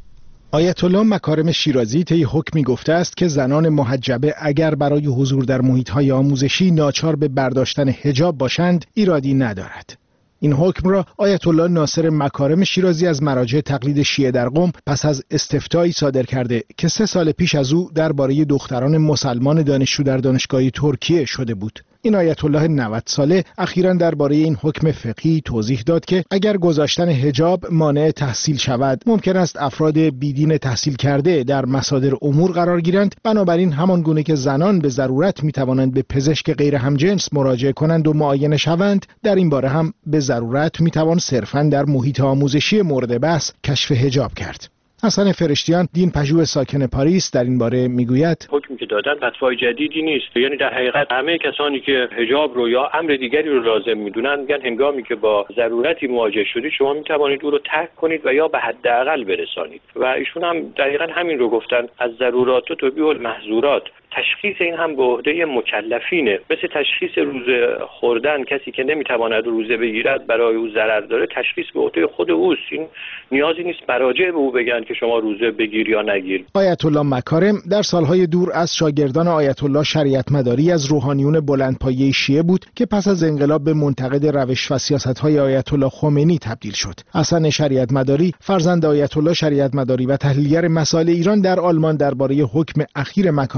آیت الله مکارم شیرازی طی حکمی گفته است که زنان محجبه اگر برای حضور در محیط‌های آموزشی ناچار به برداشتن حجاب باشند ایرادی ندارد. این حکم را آیت الله ناصر مکارم شیرازی از مراجع تقلید شیعه در قم پس از استفتایی صادر کرده که سه سال پیش از او درباره دختران مسلمان دانشجو در دانشگاه ترکیه شده بود. این آیت الله نود ساله اخیراً درباره این حکم فقهی توضیح داد که اگر گذاشتن حجاب مانع تحصیل شود ممکن است افراد بیدین تحصیل کرده در مصادر امور قرار گیرند، بنابراین همان گونه که زنان به ضرورت می توانند به پزشک غیر همجنس مراجعه کنند و معاینه شوند، در این باره هم به ضرورت می توان صرفاً در محیط آموزشی مورد بحث کشف حجاب کرد. حسن فرشتیان دین پژوه ساکن پاریس در این باره میگوید حکمی که دادن فتوای جدیدی نیست، یعنی در حقیقت همه کسانی که حجاب رو یا امر دیگری رو لازم میدونن میگن هنگامی که با ضرورتی مواجه شدید شما میتوانید او رو ترک کنید و یا به حداقل برسانید و ایشون هم دقیقاً همین رو گفتن، از ضرورات تبیح المحظورات. تشخیص این هم به عهده مکلفینه، مثل تشخیص روزه خوردن، کسی که نمیتواند روزه بگیرد برای او ضرر داره، تشخیص به عهده خود اوست، این نیازی نیست مراجع به او بگن که شما روزه بگیر یا نگیر. آیت الله مکارم در سالهای دور از شاگردان آیت الله شریعت مداری از روحانیون بلندپایه شیعه بود که پس از انقلاب به منتقد روش و سیاست‌های آیت الله خمینی تبدیل شد. حسن شریعت مداری فرزند آیت الله شریعت مداری و تحلیلگر مسائل ایران در آلمان درباره حکم اخیر مکارم شیرازی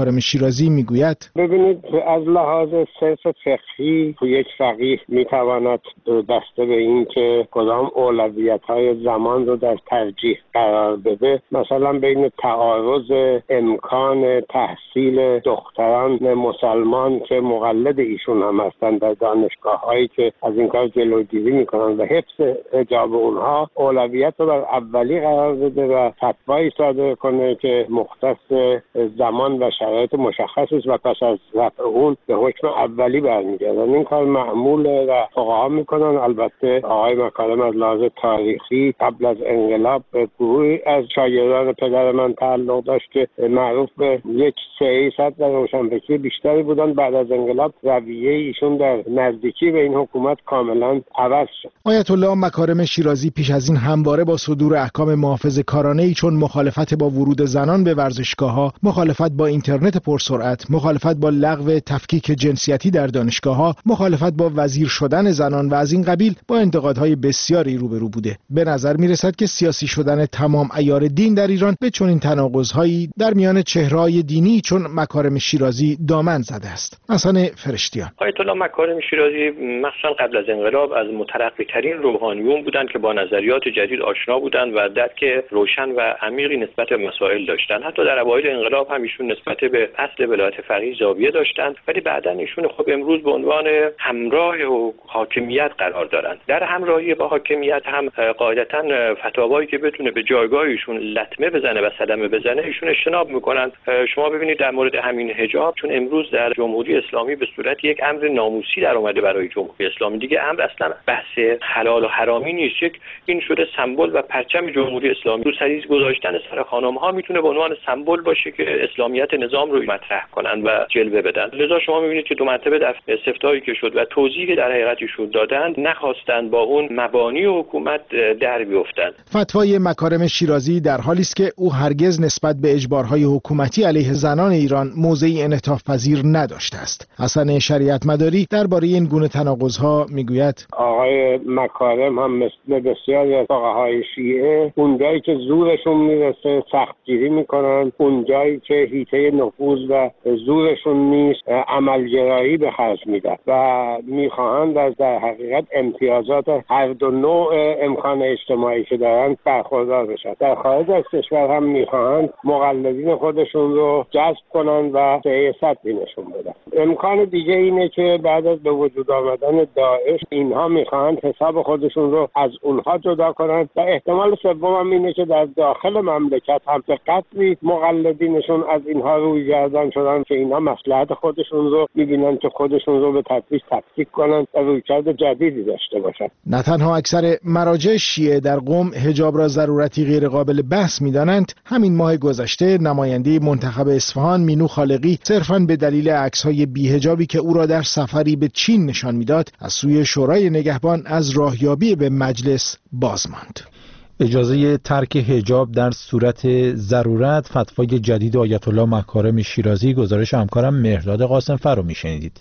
شیرازی میگوید ببینید از لحاظ صرف فقهی یک فقیه میتواند بسته به این که کدام اولویت‌های زمان رو در ترجیح قرار بده، مثلا بین تعارض امکان تحصیل دختران مسلمان که مقلد ایشون هم هستند در دانشگاه‌هایی که از این کار جلوگیری میکنن و حفظ حجاب اونها اولویت رو بر اولی قرار بده و فتوایی صادر کنه که مختص زمان و شرایط مشخص است و پس از رفع اون به حکم اولی برمیگردن. این کار معموله و فقها میکنن. البته آقای مکارم از لحاظ تاریخی قبل از انقلاب به گروهی از شاگردان پدر من تعلق داشت که معروف به یک سیاست و روشنفکری بیشتری بودن. بعد از انقلاب رویه ایشون در نزدیکی به این حکومت کاملا عوض شد. آیت الله مکارم شیرازی پیش از این همواره با صدور احکام محافظه‌کارانه‌ای چون مخالفت با ورود زنان به ورزشگاه‌ها، مخالفت با اینترنت پرسرعت، مخالفت با لغو تفکیک جنسیتی در دانشگاه‌ها، مخالفت با وزیر شدن زنان و از این قبیل با انتقادهای بسیاری روبرو بوده. به نظر می‌رسد که سیاسی شدن تمام عیار دین در ایران به چنین تناقض‌هایی در میان چهره‌های دینی چون مکارم شیرازی دامن زده است. حسن فرشتیان: آیت الله مکارم شیرازی مخصوصا قبل از انقلاب از مترقی‌ترین روحانیون بودند که با نظریات جدید آشنا بودند و درک روشن و عمیقی نسبت به مسائل داشتند. حتی در اوایل انقلاب هم ایشون نسبت به اصل ولایت فقیه زاویه داشتند، ولی بعداً ایشون خب امروز به عنوان همراه و حاکمیت قرار دارند. در همراهی با حاکمیت هم قاعدتاً فتاوایی که بتونه به جایگاه ایشون لطمه بزنه و صدمه بزنه ایشون اجتناب میکنند. شما ببینید در مورد همین حجاب، چون امروز در جمهوری اسلامی به صورت یک امر ناموسی در اومده برای جمهوری اسلامی، دیگه امر اصلا بحث حلال و حرامی نیست، یک این شده سمبل و پرچم جمهوری اسلامی. رو سریز گذاشتن سر خانم ها میتونه به عنوان سمبل باشه که اسلامیت نظام رو مطرح کنن و جلوه بدن. لذا شما میبینید که دو مرتبه در استفتایی که شد و توضیحی که در حقیقت ایشون دادن نخواستن با اون مبانی حکومت در بیفتن. فتوای مکارم شیرازی در حالی است که او هرگز نسبت به اجبارهای حکومتی علیه زنان ایران موضعی انعطاف پذیر نداشته است. حسن شریعت مداری درباره این گونه تناقض‌ها میگوید: آقای مکارم هم مثل بسیاری از فقهای شیعه اونجایی که زورشون میرسه سختگیری میکنن، اونجایی که حیطه نفوذ و زورشون نیست عملگرایی به خرج میدن و میخواهند از در حقیقت امتیازات هر دو نوع امکان اجتماعی که دارن برخوردار بشن. در خارج از کشور هم میخواهند مقلدین خودشون رو جذب کنن و سیاست نشون بدن. امکان دیگه اینه که بعد از به وجود آمدن داعش اینها میخواهند حساب خودشون رو از اونها جدا کنن و احتمال سوم هم اینه که در داخل مملکت هم به قدری مقلدینشون از اینها روی گردان شدن که اینها مصلحت خودشون رو میبینن که خودشون رو به تدریج تفکیک کنن و رویکرد جدیدی داشته باشن. نه تنها اکثر مراجع شیعه در قم حجاب را ضرورتی غیر قابل بحث میدانند، همین ماه گذشته نماینده منتخب اصفهان مینو خالقی صرفاً به دلیل عکس‌های بی‌حجابی که او را در سفری به چین نشان میداد از سوی شورای نگهبان از راهیابی به مجلس باز ماند. اجازه ترک حجاب در صورت ضرورت، فتوای جدید آیت الله مکارم شیرازی. گزارش همکارم مهرداد قاسم‌فر رو میشنیدید.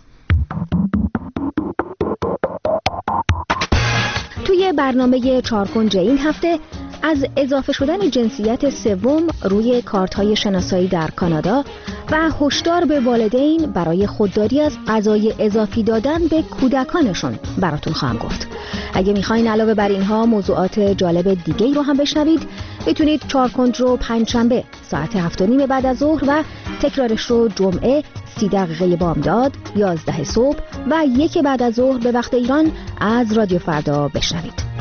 توی برنامه چارکنج این هفته از اضافه شدن جنسیت سوم روی کارت‌های شناسایی در کانادا و هشدار به والدین برای خودداری از غذای اضافی دادن به کودکانشون براتون خواهم گفت. اگه میخواین علاوه بر اینها موضوعات جالب دیگه رو هم بشنوید، میتونید چارکنج رو پنجشنبه ساعت هفت و نیم بعد از ظهر و تکرارش رو جمعه سی دقیقه بامداد یازده صبح و یک بعد از ظهر به وقت ایران از رادیو فردا بشنوید.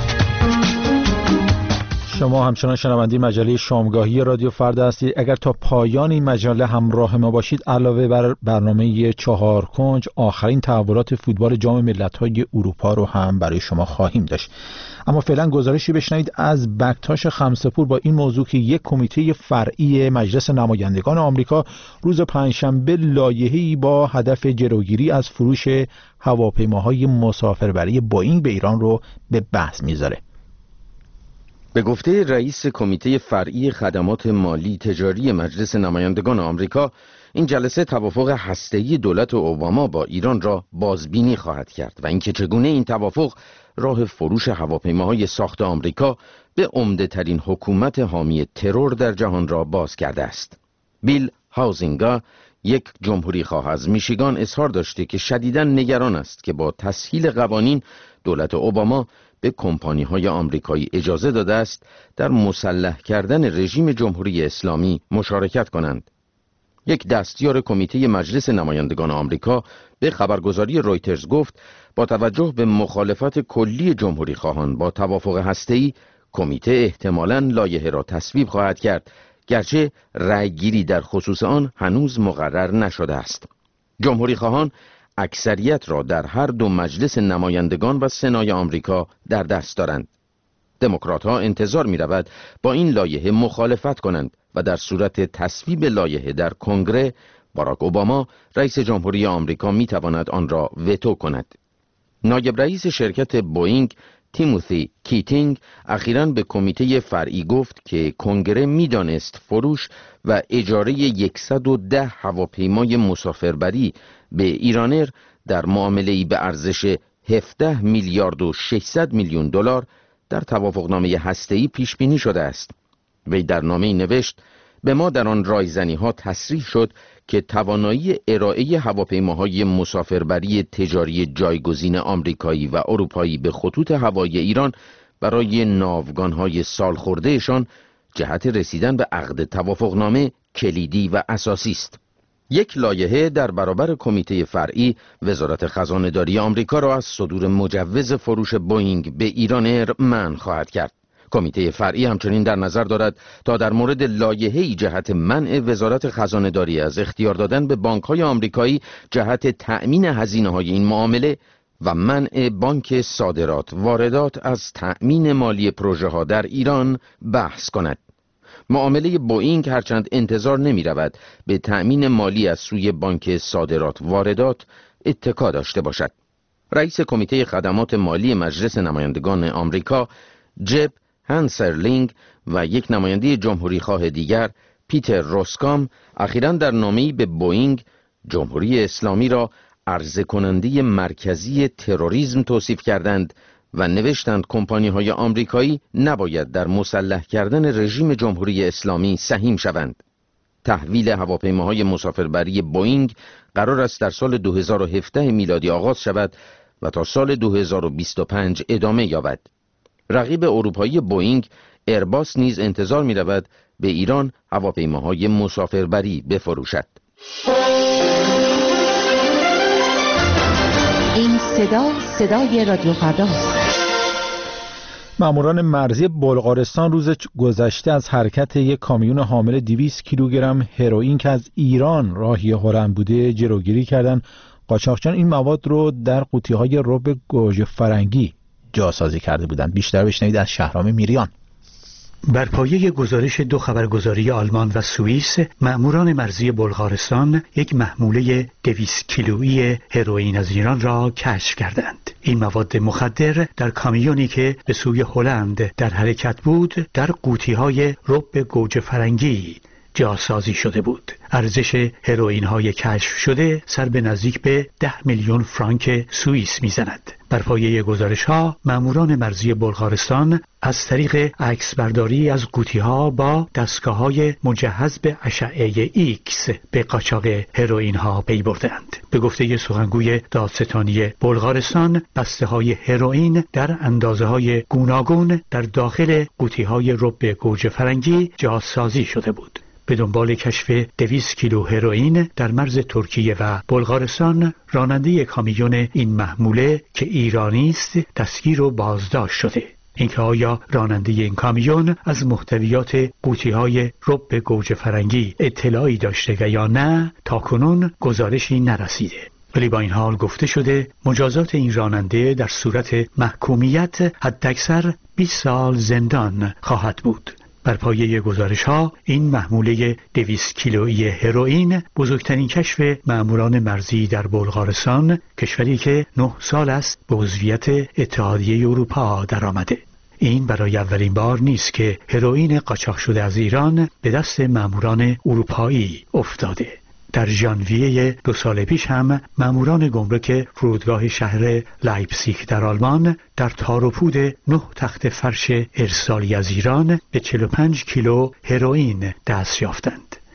شما همچنان شنونده مجله شامگاهی رادیو فردا هستید. اگر تا پایان این مجله همراه ما باشید، علاوه بر برنامه چهار کنج، آخرین تحولات فوتبال جام ملت‌های اروپا رو هم برای شما خواهیم داشت. اما فعلا گزارشی بشنوید از بکتاش خمسه‌پور با این موضوع که یک کمیته فرعی مجلس نمایندگان آمریکا روز پنجشنبه لایحه‌ای با هدف جلوگیری از فروش هواپیماهای مسافربری بوئینگ به ایران رو به بحث میذاره. به گفته رئیس کمیته فرعی خدمات مالی تجاری مجلس نمایندگان آمریکا، این جلسه توافق هسته‌ای دولت اوباما با ایران را بازبینی خواهد کرد و اینکه چگونه این توافق راه فروش هواپیماهای ساخت آمریکا به عمده ترین حکومت حامی ترور در جهان را باز کرده است. بیل هاوزینگا، یک جمهوری خواه از میشیگان اظهار داشته که شدیداً نگران است که با تسهیل قوانین دولت اوباما به کمپانی‌های آمریکایی اجازه داده است در مسلح کردن رژیم جمهوری اسلامی مشارکت کنند. یک دستیار کمیته مجلس نمایندگان آمریکا به خبرگزاری رویترز گفت با توجه به مخالفت کلی جمهوری خواهان با توافق هسته‌ای، کمیته احتمالاً لایحه را تصویب خواهد کرد، گرچه رأیگیری در خصوص آن هنوز مقرر نشده است. جمهوری خواهان اکثریت را در هر دو مجلس نمایندگان و سنای آمریکا در دست دارند. دموکرات‌ها انتظار می‌رود با این لایحه مخالفت کنند و در صورت تصویب لایحه در کنگره، باراک اوباما رئیس جمهوری آمریکا می‌تواند آن را وتو کند. نایب رئیس شرکت بوئینگ تیموتی کیتینگ اخیراً به کمیته فرعی گفت که کنگره می‌دانست فروش و اجاره صد و ده هواپیمای مسافربری به ایرانر در معامله‌ای به ارزش هفده میلیارد و ششصد میلیون دلار در توافقنامه هسته‌ای پیش بینی شده است. وی در نامه‌ای نوشت: به ما در آن رایزنی‌ها تصریح شد که توانایی ارائه هواپیماهای مسافربری تجاری جایگزین آمریکایی و اروپایی به خطوط هوایی ایران برای ناوگان‌های سالخورده‌شان جهت رسیدن به عقد توافقنامه کلیدی و اساسی است. یک لایحه در برابر کمیته فرعی وزارت خزانه‌داری آمریکا را از صدور مجوز فروش بوئینگ به ایران ایر منع خواهد کرد. کمیته فرعی همچنین در نظر دارد تا در مورد لایحه‌ای جهت منع وزارت خزانه‌داری از اختیار دادن به بانک‌های آمریکایی جهت تأمین هزینه‌های این معامله و منع بانک صادرات واردات از تأمین مالی پروژه‌ها در ایران بحث کند. معامله بوئینگ هرچند انتظار نمی رود به تأمین مالی از سوی بانک صادرات واردات اتکا داشته باشد. رئیس کمیته خدمات مالی مجلس نمایندگان آمریکا جب هانسرلینگ و یک نماینده جمهوری خواه دیگر پیتر روسکام اخیراً در نامه‌ای به بوئینگ جمهوری اسلامی را عرضه کننده مرکزی تروریسم توصیف کردند و نوشتند کمپانی‌های آمریکایی نباید در مسلح کردن رژیم جمهوری اسلامی سهیم شوند. تحویل هواپیماهای مسافربری بوئینگ قرار است در سال دو هزار و هفده میلادی آغاز شود و تا سال دو هزار و بیست و پنج ادامه یابد. رقیب اروپایی بوئینگ ایرباس نیز انتظار می‌رود به ایران هواپیماهای مسافربری بفروشد. این صدا صدای رادیو فرداست. ماموران مرزی بلغارستان روز گذشته از حرکت یک کامیون حامل دویست کیلوگرم هروئین که از ایران راهی هلند بوده جلوگیری کردند. قاچاقچیان این مواد رو در قوطی‌های رب گوجه فرنگی جاسازی کرده بودند. بیشتر بشنوید از شهرام میریان. بر پایه گزارش دو خبرگزاری آلمان و سوئیس، مأموران مرزی بلغارستان یک محموله دویست کیلویی هروئین از ایران را کشف کردند. این مواد مخدر در کامیونی که به سوی هلند در حرکت بود در قوطی‌های رب گوجه فرنگی جاسازی شده بود. ارزش هروئین های کشف شده سر به نزدیک به ده میلیون فرانک سوئیس میزند. بر پایه گزارش ها ماموران مرزی بلغارستان از طریق عکس برداری از قوطی ها با دستگاه های مجهز به اشعه ایکس به قاچاق هروئین ها پی بردند. به گفته سخنگوی دادستانی بلغارستان، بسته های هروئین در اندازه های گوناگون در داخل قوطی های رب گوجه فرنگی جاسازی شده بود. به دنبال کشف دویست کیلو هروئین در مرز ترکیه و بلغارستان، راننده کامیون این محموله که ایرانی است دستگیر و بازداشت شده. اینکه آیا راننده این کامیون از محتویات قوطی‌های رب گوجه فرنگی اطلاعی داشته و یا نه، تاکنون گزارشی نرسیده. ولی با این حال گفته شده مجازات این راننده در صورت محکومیت حداکثر بیست سال زندان خواهد بود. بر پایه گزارش ها این محموله دویست کیلویی هروئین بزرگترین کشف ماموران مرزی در بلغارستان، کشوری که نه سال است به عضویت اتحادیه اروپا درآمده. این برای اولین بار نیست که هروئین قاچاق شده از ایران به دست ماموران اروپایی افتاده. در ژانویه دو سال پیش هم ماموران گمرک فرودگاه شهر لایپزیگ در آلمان در تار و پود نه تخت فرش ارسالی از ایران به چهل و پنج کیلو هروئین دست یافتند.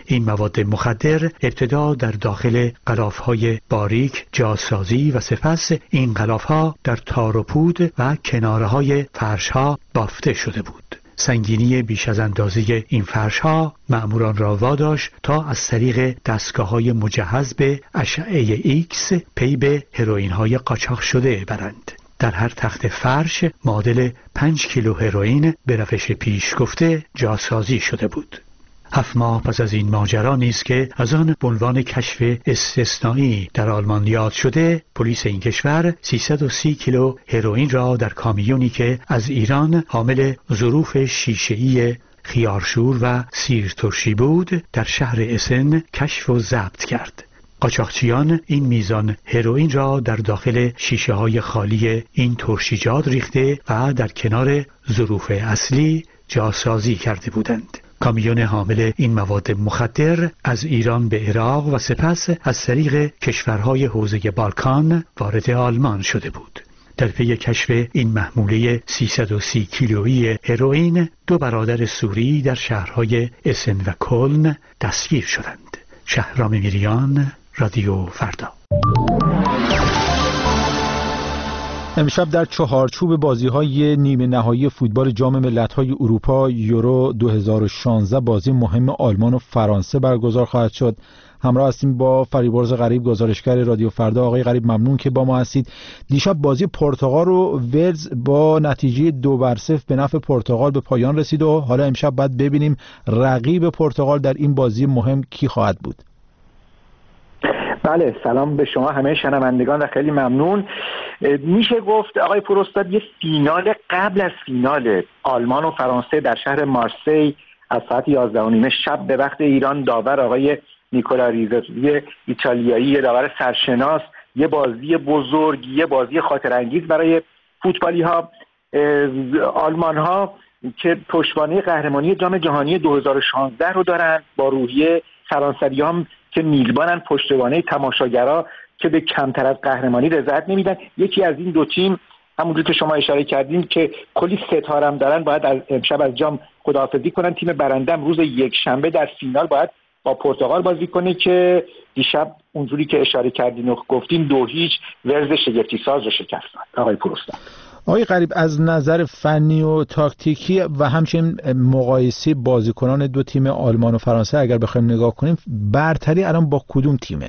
این مواد مخدر ابتدا در داخل غلاف‌های باریک جاسازی و سپس این غلاف‌ها در تار و پود و کناره‌های فرش‌ها بافته شده بود. سنگینی بیش از اندازه این فرش‌ها مأموران را واداشت تا از طریق دستگاه‌های مجهز به اشعه ایکس پی به هروئین‌های قاچاق شده برند. در هر تخت فرش معادل پنج کیلو هروئین به روش پیش گفته جاسازی شده بود. هفت ماه پس از این ماجرا نیز که از آن به عنوان کشف استثنایی در آلمان یاد شده، پلیس این کشور سیصد و سی کیلو هروئین را در کامیونی که از ایران حامل ظروف شیشه‌ای خیارشور و سیر ترشی بود در شهر اسن کشف و ضبط کرد. قاچاقچیان این میزان هروئین را در داخل شیشه های خالی این ترشیجات ریخته و در کنار ظروف اصلی جاسازی کرده بودند. کامیون حامل این مواد مخدر از ایران به عراق و سپس از طریق کشورهای حوزه بالکان وارد آلمان شده بود. در پی کشف این محموله سیصد و سی کیلویی هروئین دو برادر سوری در شهرهای اسن و کلن دستگیر شدند. شهرام میریان، رادیو فردا. امشب در چهارچوب بازی‌های نیمه نهایی فوتبال جام ملت‌های اروپا یورو دو هزار و شانزده بازی مهم آلمان و فرانسه برگزار خواهد شد. همراه هستیم با فریبرز غریب، گزارشگر رادیو فردا. آقای غریب ممنون که با ما هستید. دیشب بازی پرتغال و ولز با نتیجه دو بر صفر به نفع پرتغال به پایان رسید و حالا امشب باید ببینیم رقیب پرتغال در این بازی مهم کی خواهد بود. بله، سلام به شما همه شنوندگان و خیلی ممنون. میشه گفت آقای پروستاد یه فینال قبل از فینال آلمان و فرانسه در شهر مارسی از ساعت یازده و نیم شب به وقت ایران. داور آقای نیکولا ریزوتی ایتالیایی، یه داور سرشناس، یه بازی بزرگ، یه بازی خاطر انگیز برای فوتبالی ها. آلمان ها که پشتوانه قهرمانی جام جهانی دو هزار و شانزده رو دارن با روحیه، فرانسوی هم که میزبانن پشتوانه تماشاگرها که به کمتر از قهرمانی رضایت نمیدن. یکی از این دو تیم همونجور که شما اشاره کردین که کلی ستاره هم دارن باید از امشب از جام خداحافظی کنن. تیم برنده روز یک شنبه در فینال باید با پرتغال بازی کنه که دیشب اونجوری که اشاره کردین و گفتین دو هیچ ورز شگفتی ساز رو شکستن. آقای پروستان، آقای غریب، از نظر فنی و تاکتیکی و همچنین مقایسه بازیکنان دو تیم آلمان و فرانسه اگر بخوایم نگاه کنیم، برتری الان با کدوم تیمه؟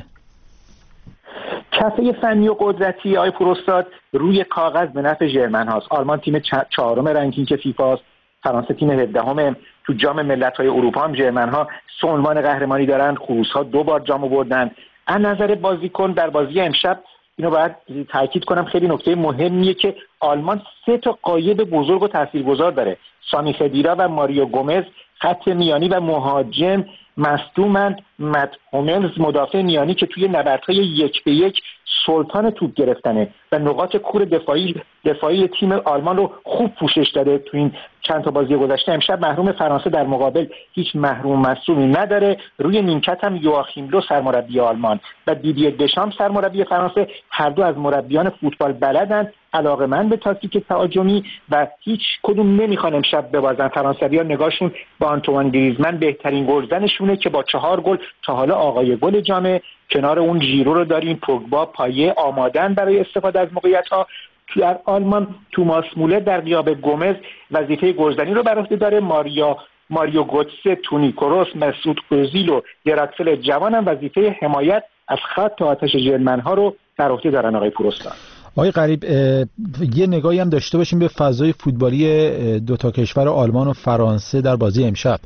کفه فنی و قدرتی آقای پروستاد روی کاغذ به نفع ژرمن هاست. آلمان تیم چهارم رنکینگ فیفا است، فرانسه تیم هفدهم. تو جام ملت‌های اروپا هم ژرمن ها سه عنوان قهرمانی دارن، خروس ها دو بار جام بردن. از نظر بازیکن در بازی امشب اینو باید تاکید کنم، خیلی نکته مهمیه که آلمان سه تا غایب بزرگ و تاثیرگذار داره. سامی خدیرا و ماریو گومز خط میانی و مهاجم مصدومند. مت هوملز مدافع میانی که توی نبردهای یک به یک سلطان توپ گرفتنه و نقاط کور دفاعی دفاعی تیم آلمان رو خوب پوشش داده تو این چند تا بازی گذشته. امشب محروم فرانسه در مقابل هیچ محروم مصدومی نداره. روی نیمکت هم یواخیم لو سرمربی آلمان و دیدیه دشام سرمربی فرانسه هر دو از مربیان فوتبال بلدن، علاقه‌مند به تاکتیک تهاجمی و هیچ کدوم نمیخوان امشب ببازن. فرانسوی‌ها نگاهشون با آنتوان گریزمن بهترین گلزنشونه که با چهار گل تا حالا آقای گل جامه. کنار اون ژیرو رو داریم، پوگبا پایه آمادن برای استفاده از موقعیت‌ها. در آلمان توماس مولر در غیاب گومز وظیفه گلزنی رو بر عهده داره. ماریا ماریو گوتسه، تونی کروس، مسعود اوزیل و دراکسل جوان هم وظیفه حمایت از خط آتش ژرمن‌ها رو بر عهده دارن. آقای پروستان، آقای غریب، یه نگاهی هم داشته باشیم به فضای فوتبالی دو تا کشور آلمان و فرانسه در بازی امشب.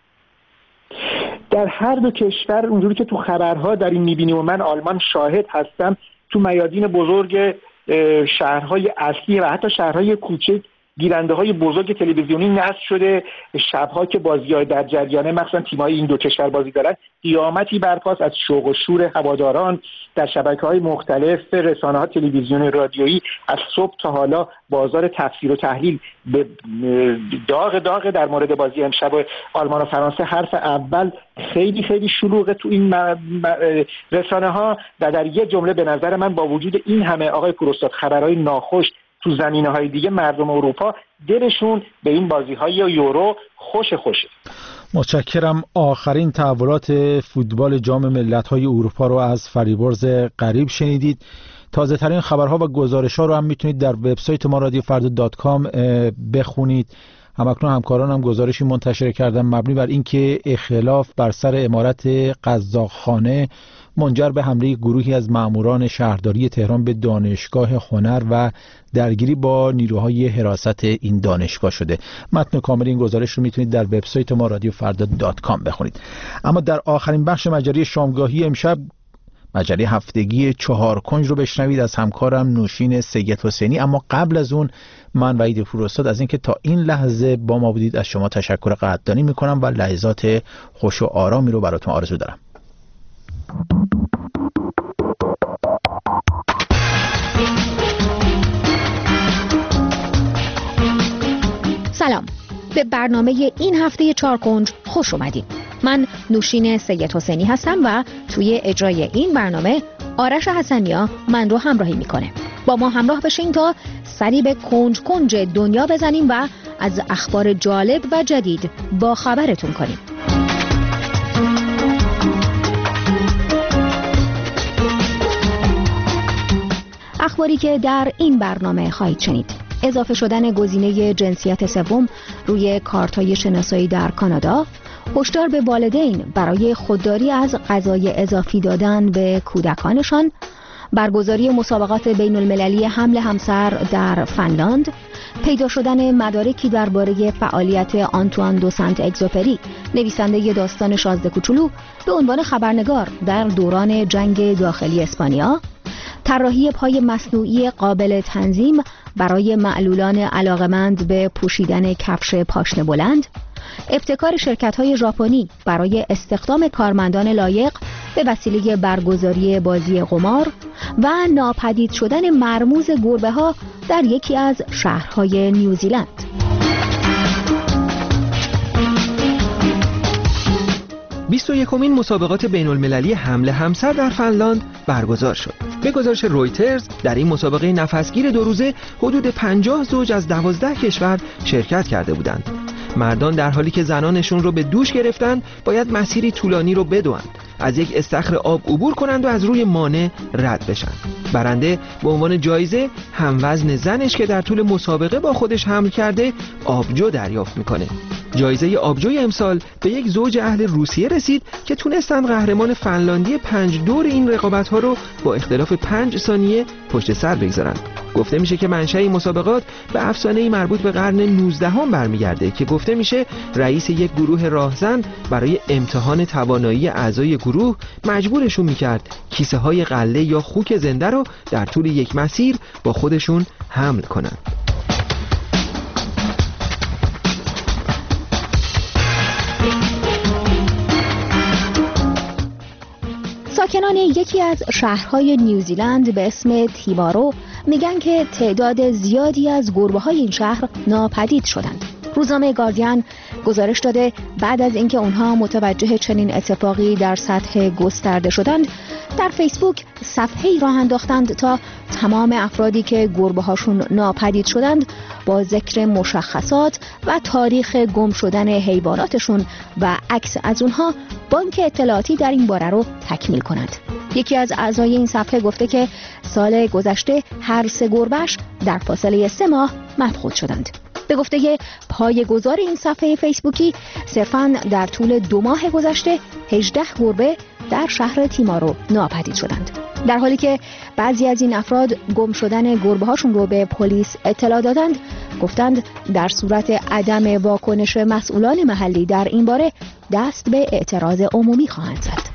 در هر دو کشور اونجوری که تو خبرها داریم می‌بینیم و من آلمان شاهد هستم، تو میادین بزرگ شهرهای اصلی و حتی شهرهای کوچک گیرنده های بزرگ تلویزیونی نصب شده. شبها که بازی‌ها در جریانه، مخصوصا تیم‌های این دو کشور بازی دارن، قیامتی برپاست از شوق و شور هواداران در شبکه‌های مختلف، رسانه‌ها تلویزیونی، رادیویی. از صبح تا حالا بازار تفسیر و تحلیل به داغ داغ در مورد بازی امشب آلمان و فرانسه. حرف اول خیلی خیلی شلوغه تو این رسانه‌ها و در یک جمله به نظر من با وجود این همه آقای پروستاد خبرهای ناخوش تو زمینه‌های دیگه، مردم اروپا دلشون به این بازی‌های یورو خوش خوشه. متشکرم. آخرین تحولات فوتبال جام ملت‌های اروپا رو از فریبرز غریب شنیدید. تازه ترین خبرها و گزارش‌ها رو هم میتونید در وبسایت ما رادیو فردا دات کام بخونید. همکنون همکاران هم گزارشی منتشر کردن مبنی بر اینکه اختلاف بر سر عمارت قزاقخانه منجر به حمله گروهی از ماموران شهرداری تهران به دانشگاه هنر و درگیری با نیروهای حراست این دانشگاه شده. متن کامل این گزارش رو میتونید در وبسایت ما رادیو فردا دات کام بخونید. اما در آخرین بخش مجله شامگاهی امشب، مجله هفتگی چهار کنج رو بشنوید از همکارم نوشین سید حسینی. اما قبل از اون من وحید پوراستاد از اینکه تا این لحظه با ما بودید از شما تشکر قدردانی میکنم و لحظات خوش و آرامی رو براتون آرزو دارم. سلام، به برنامه این هفته چهار کنج خوش اومدید. من نوشین سید حسینی هستم و توی اجرای این برنامه آرش حسنیا من رو همراهی میکنه. با ما همراه بشین تا سری به کنج کنج دنیا بزنیم و از اخبار جالب و جدید با خبرتون کنیم. اخباری که در این برنامه خواهید شنید: اضافه شدن گزینه جنسیت سوم روی کارت‌های شناسایی در کانادا، هشدار به والدین برای خودداری از غذای اضافی دادن به کودکانشان، برگزاری مسابقات بین المللی حمل همسر در فنلاند، پیدا شدن مدارکی درباره فعالیت آنتوان دو سنت اگزوپری، نویسنده داستان شازده کوچولو، به عنوان خبرنگار در دوران جنگ داخلی اسپانیا، طراحی پای مصنوعی قابل تنظیم برای معلولان علاقمند به پوشیدن کفش پاشنه بلند، ابتکار شرکت‌های ژاپنی برای استخدام کارمندان لایق به وسیله برگزاری بازی قمار و ناپدید شدن مرموز گربه‌ها در یکی از شهرهای نیوزیلند. بیست و یکمین مسابقات بین المللی حمل همسر در فنلاند برگزار شد. به گزارش رویترز در این مسابقه نفسگیر دو روزه حدود پنجاه زوج از دوازده کشور شرکت کرده بودند. مردان در حالی که زنانشون رو به دوش گرفتن باید مسیری طولانی رو بدوند، از یک استخر آب عبور کنند و از روی مانع رد بشن. برنده به عنوان جایزه هموزن زنش که در طول مسابقه با خودش حمل کرده آبجو دریافت میکنه. جایزه آبجوی امسال به یک زوج اهل روسیه رسید که تونستن قهرمان فنلاندی پنج دور این رقابت‌ها رو با اختلاف پنج ثانیه پشت سر بگذارن. گفته میشه که منشأ این مسابقات به افسانه‌ای مربوط به قرن نوزدهم برمیگرده که گفته میشه رئیس یک گروه راهزن برای امتحان توانایی اعضای گروه مجبورشون میکرد کیسه های غله یا خوک زنده رو در طول یک مسیر با خودشون حمل کنند. ساکنان یکی از شهرهای نیوزیلند به اسم تیمارو میگن که تعداد زیادی از گربه‌های این شهر ناپدید شدند. روزنامه گاردین گزارش داده بعد از اینکه اونها متوجه چنین اتفاقی در سطح گسترده شدند، در فیسبوک صفحه‌ای راه انداختند تا تمام افرادی که گربه‌هاشون ناپدید شدند با ذکر مشخصات و تاریخ گم شدن حیواناتشون و عکس از اونها بانک اطلاعاتی در این باره رو تکمیل کنند. یکی از اعضای این صفحه گفته که سال گذشته هر سه گربه‌اش در فاصله سه ماه مفقود شدند. به گفته پایه‌گذار این صفحه فیسبوکی، صرفاً در طول دو ماه گذشته هجده گربه در شهر تیمارو ناپدید شدند. در حالی که بعضی از این افراد گم شدن گربه هاشون رو به پلیس اطلاع دادند، گفتند در صورت عدم واکنش مسئولان محلی در این باره دست به اعتراض عمومی خواهند زد.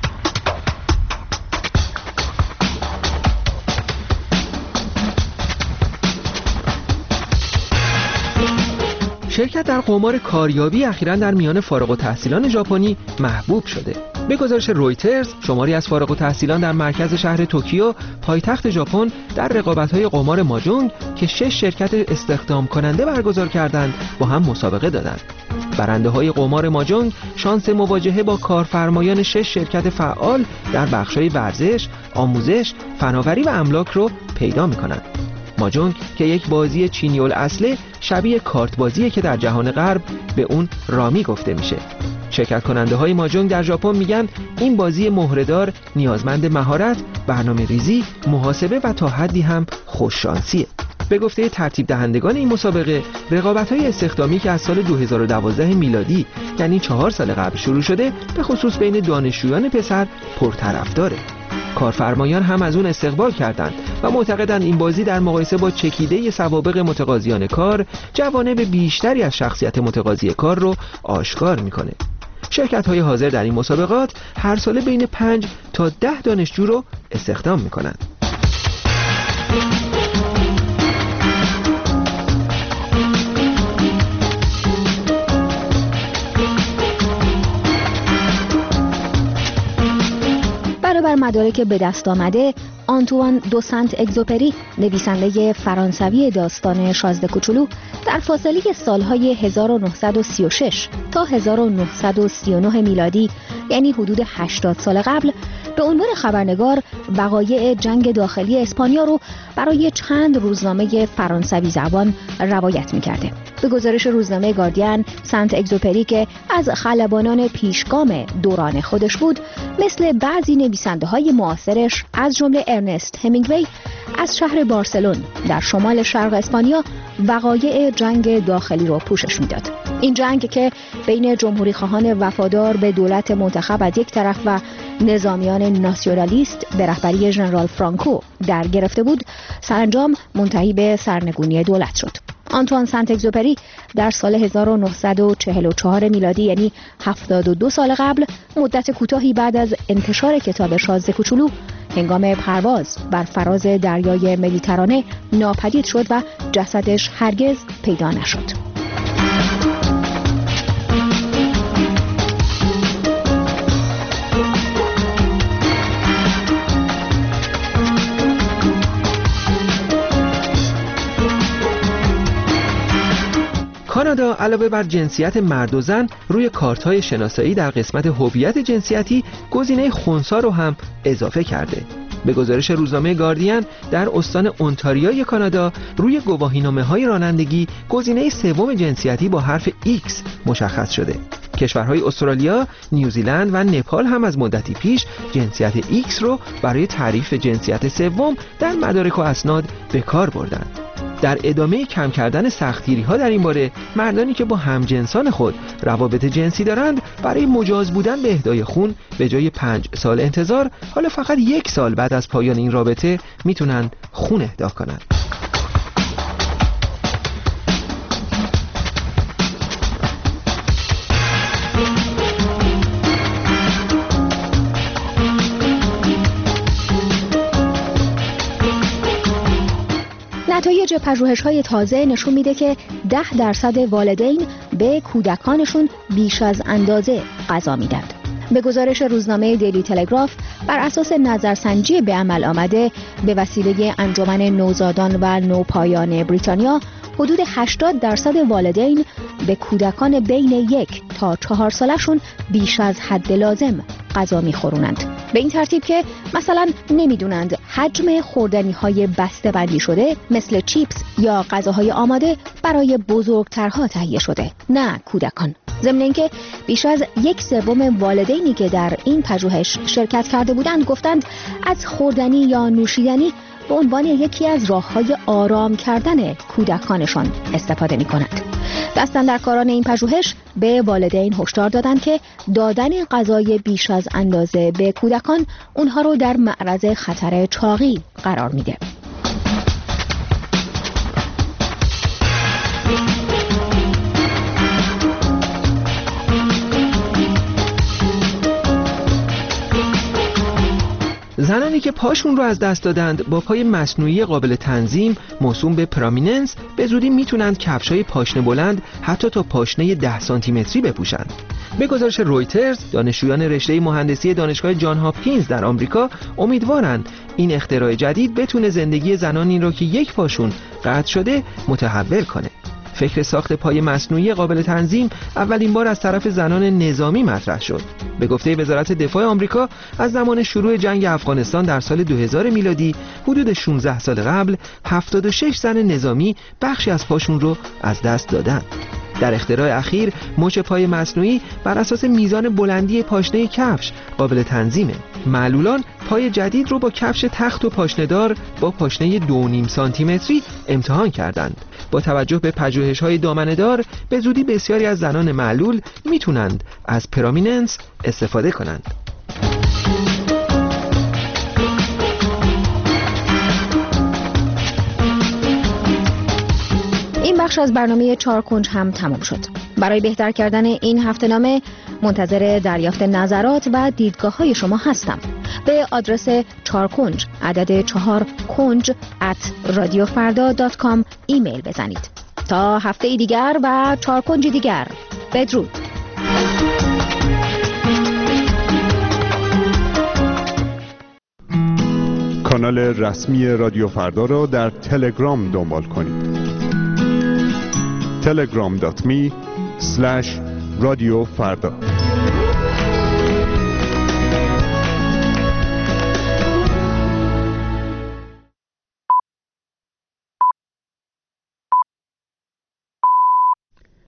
شرکت در قمار کاریابی اخیراً در میان فارغ التحصیلان ژاپنی محبوب شده. به گزارش رویترز، شماری از فارغ التحصیلان در مرکز شهر توکیو، پایتخت ژاپن، در رقابت‌های قمار ماجونگ که شش شرکت استخدام کننده برگزار کردند، با هم مسابقه دادند. برنده‌های قمار ماجونگ شانس مواجهه با کارفرمایان شش شرکت فعال در بخش‌های ورزش، آموزش، فناوری و املاک رو پیدا می‌کنند. ماجونگ که یک بازی چینی الاصله شبیه کارت بازیه که در جهان غرب به اون رامی گفته میشه. شرکت کننده های ماجونگ در ژاپن میگن این بازی مهره‌دار نیازمند مهارت، برنامه ریزی، محاسبه و تا حدی هم خوششانسیه. به گفته ترتیب دهندگان این مسابقه، رقابت‌های استخدامی که از سال دو هزار و دوازده میلادی یعنی چهار سال قبل شروع شده، به خصوص بین دانشجویان پسر پرطرفداره. کارفرمایان هم از اون استقبال کردند و معتقدند این بازی در مقایسه با چکیده سوابق متقاضیان کار، جوانب بیشتری از شخصیت متقاضی کار رو آشکار میکنه. شرکت‌های حاضر در این مسابقات هر ساله بین پنج تا ده دانشجو رو استخدام میکنند. بر مدارک به دست آمده، آنتوان دو سنت اگزوپری، نویسنده فرانسوی داستان شازده کوچولو، در فاصله سالهای هزار و نهصد و سی و شش تا هزار و نهصد و سی و نه میلادی، یعنی حدود هشتاد سال قبل، به عنوان خبرنگار وقایع جنگ داخلی اسپانیا رو برای چند روزنامه فرانسوی زبان روایت می‌کرده. به گزارش روزنامه گاردین، سنت اگزوپری که از خلبانان پیشگام دوران خودش بود، مثل بعضی نویسنده‌های معاصرش از جمله ارنست همینگوی، از شهر بارسلون در شمال شرق اسپانیا وقایع جنگ داخلی رو پوشش میداد. این جنگ که بین جمهوری خواهان وفادار به دولت منتخب از یک طرف و نظامیان ناسیونالیست به رهبری ژنرال فرانکو در گرفته بود، سرانجام منتهی به سرنگونی دولت شد. آنتوان سنت اگزوپری در سال هزار و نهصد و چهل و چهار میلادی، یعنی هفتاد و دو سال قبل، مدت کوتاهی بعد از انتشار کتاب شازده کوچولو، هنگام پرواز بر فراز دریای مدیترانه ناپدید شد و جسدش هرگز پیدا نشد. کانادا علاوه بر جنسیت مرد و زن روی کارت‌های شناسایی در قسمت هویت جنسیتی گزینه خنثی رو هم اضافه کرده. به گزارش روزنامه گاردین، در استان اونتاریوی کانادا روی گواهینامه‌های رانندگی گزینه سوم جنسیتی با حرف X مشخص شده. کشورهای استرالیا، نیوزیلند و نپال هم از مدتی پیش جنسیت X رو برای تعریف جنسیت سوم در مدارک و اسناد به کار بردند. در ادامه کم کردن سختگیری‌ها در این باره، مردانی که با همجنسان خود روابط جنسی دارند برای مجاز بودن به اهدای خون به جای پنج سال انتظار، حالا فقط یک سال بعد از پایان این رابطه میتونن خون اهدا کنند. نتایج پژوهش‌های تازه نشون میده که ده درصد والدین به کودکانشون بیش از اندازه غذا میدند. به گزارش روزنامه دیلی تلگراف، بر اساس نظرسنجی به عمل آمده به وسیله انجمن نوزادان و نوپایان بریتانیا، حدود هشتاد درصد والدین به کودکان بین یک تا چهار سالشون بیش از حد لازم غذا میخورونند. به این ترتیب که مثلا نمیدونند حجم خوردنی‌های بسته بندی شده مثل چیپس یا غذاهای آماده برای بزرگترها تهیه شده، نه کودکان. ضمن اینکه بیش از یک سوم والدینی که در این پژوهش شرکت کرده بودند گفتند از خوردنی یا نوشیدنی به عنوان یکی از راه‌های آرام کردن کودکانشان استفاده می‌کنند. دستاندرکاران این پژوهش به والدین هشدار دادند که دادن غذای بیش از اندازه به کودکان اونها رو در معرض خطر چاقی قرار میده. زنانی که پاشون رو از دست دادند با پای مصنوعی قابل تنظیم موسوم به پرامیننس به زودی میتونند کفشای پاشنه بلند حتی تا پاشنه ده سانتی متری بپوشند. به گزارش رویترز، دانشجویان رشته مهندسی دانشگاه جان هاپکینز در آمریکا امیدوارند این اختراع جدید بتونه زندگی زنانی رو که یک پاشون قطع شده متحول کنه. فکر ساخت پای مصنوعی قابل تنظیم اولین بار از طرف زنان نظامی مطرح شد. به گفته وزارت دفاع آمریکا از زمان شروع جنگ افغانستان در سال دو هزار میلادی حدود شانزده سال قبل هفتاد و شش زن نظامی بخشی از پاشون رو از دست دادن. در اختراع اخیر مچ پای مصنوعی بر اساس میزان بلندی پاشنه کفش قابل تنظیمه. معلولان پای جدید رو با کفش تخت و پاشنه‌دار با پاشنه دو و نیم سانتی متری امتحان کردند. با توجه به پژوهش‌های دامنه‌دار به زودی بسیاری از زنان معلول میتونند از پرامیننس استفاده کنند. این بخش از برنامه چهار کنج هم تمام شد. برای بهتر کردن این هفته نامه منتظر دریافت نظرات و دیدگاه های شما هستم. به آدرس چهار کنج عدد چهار کنج ات رادیو فردا دات کام ایمیل بزنید. تا هفته دیگر و چهار کنج دیگر، بدرود. کانال رسمی رادیو فردا را در تلگرام دنبال کنید. تلگرام دات می اسلش رادیو فردا.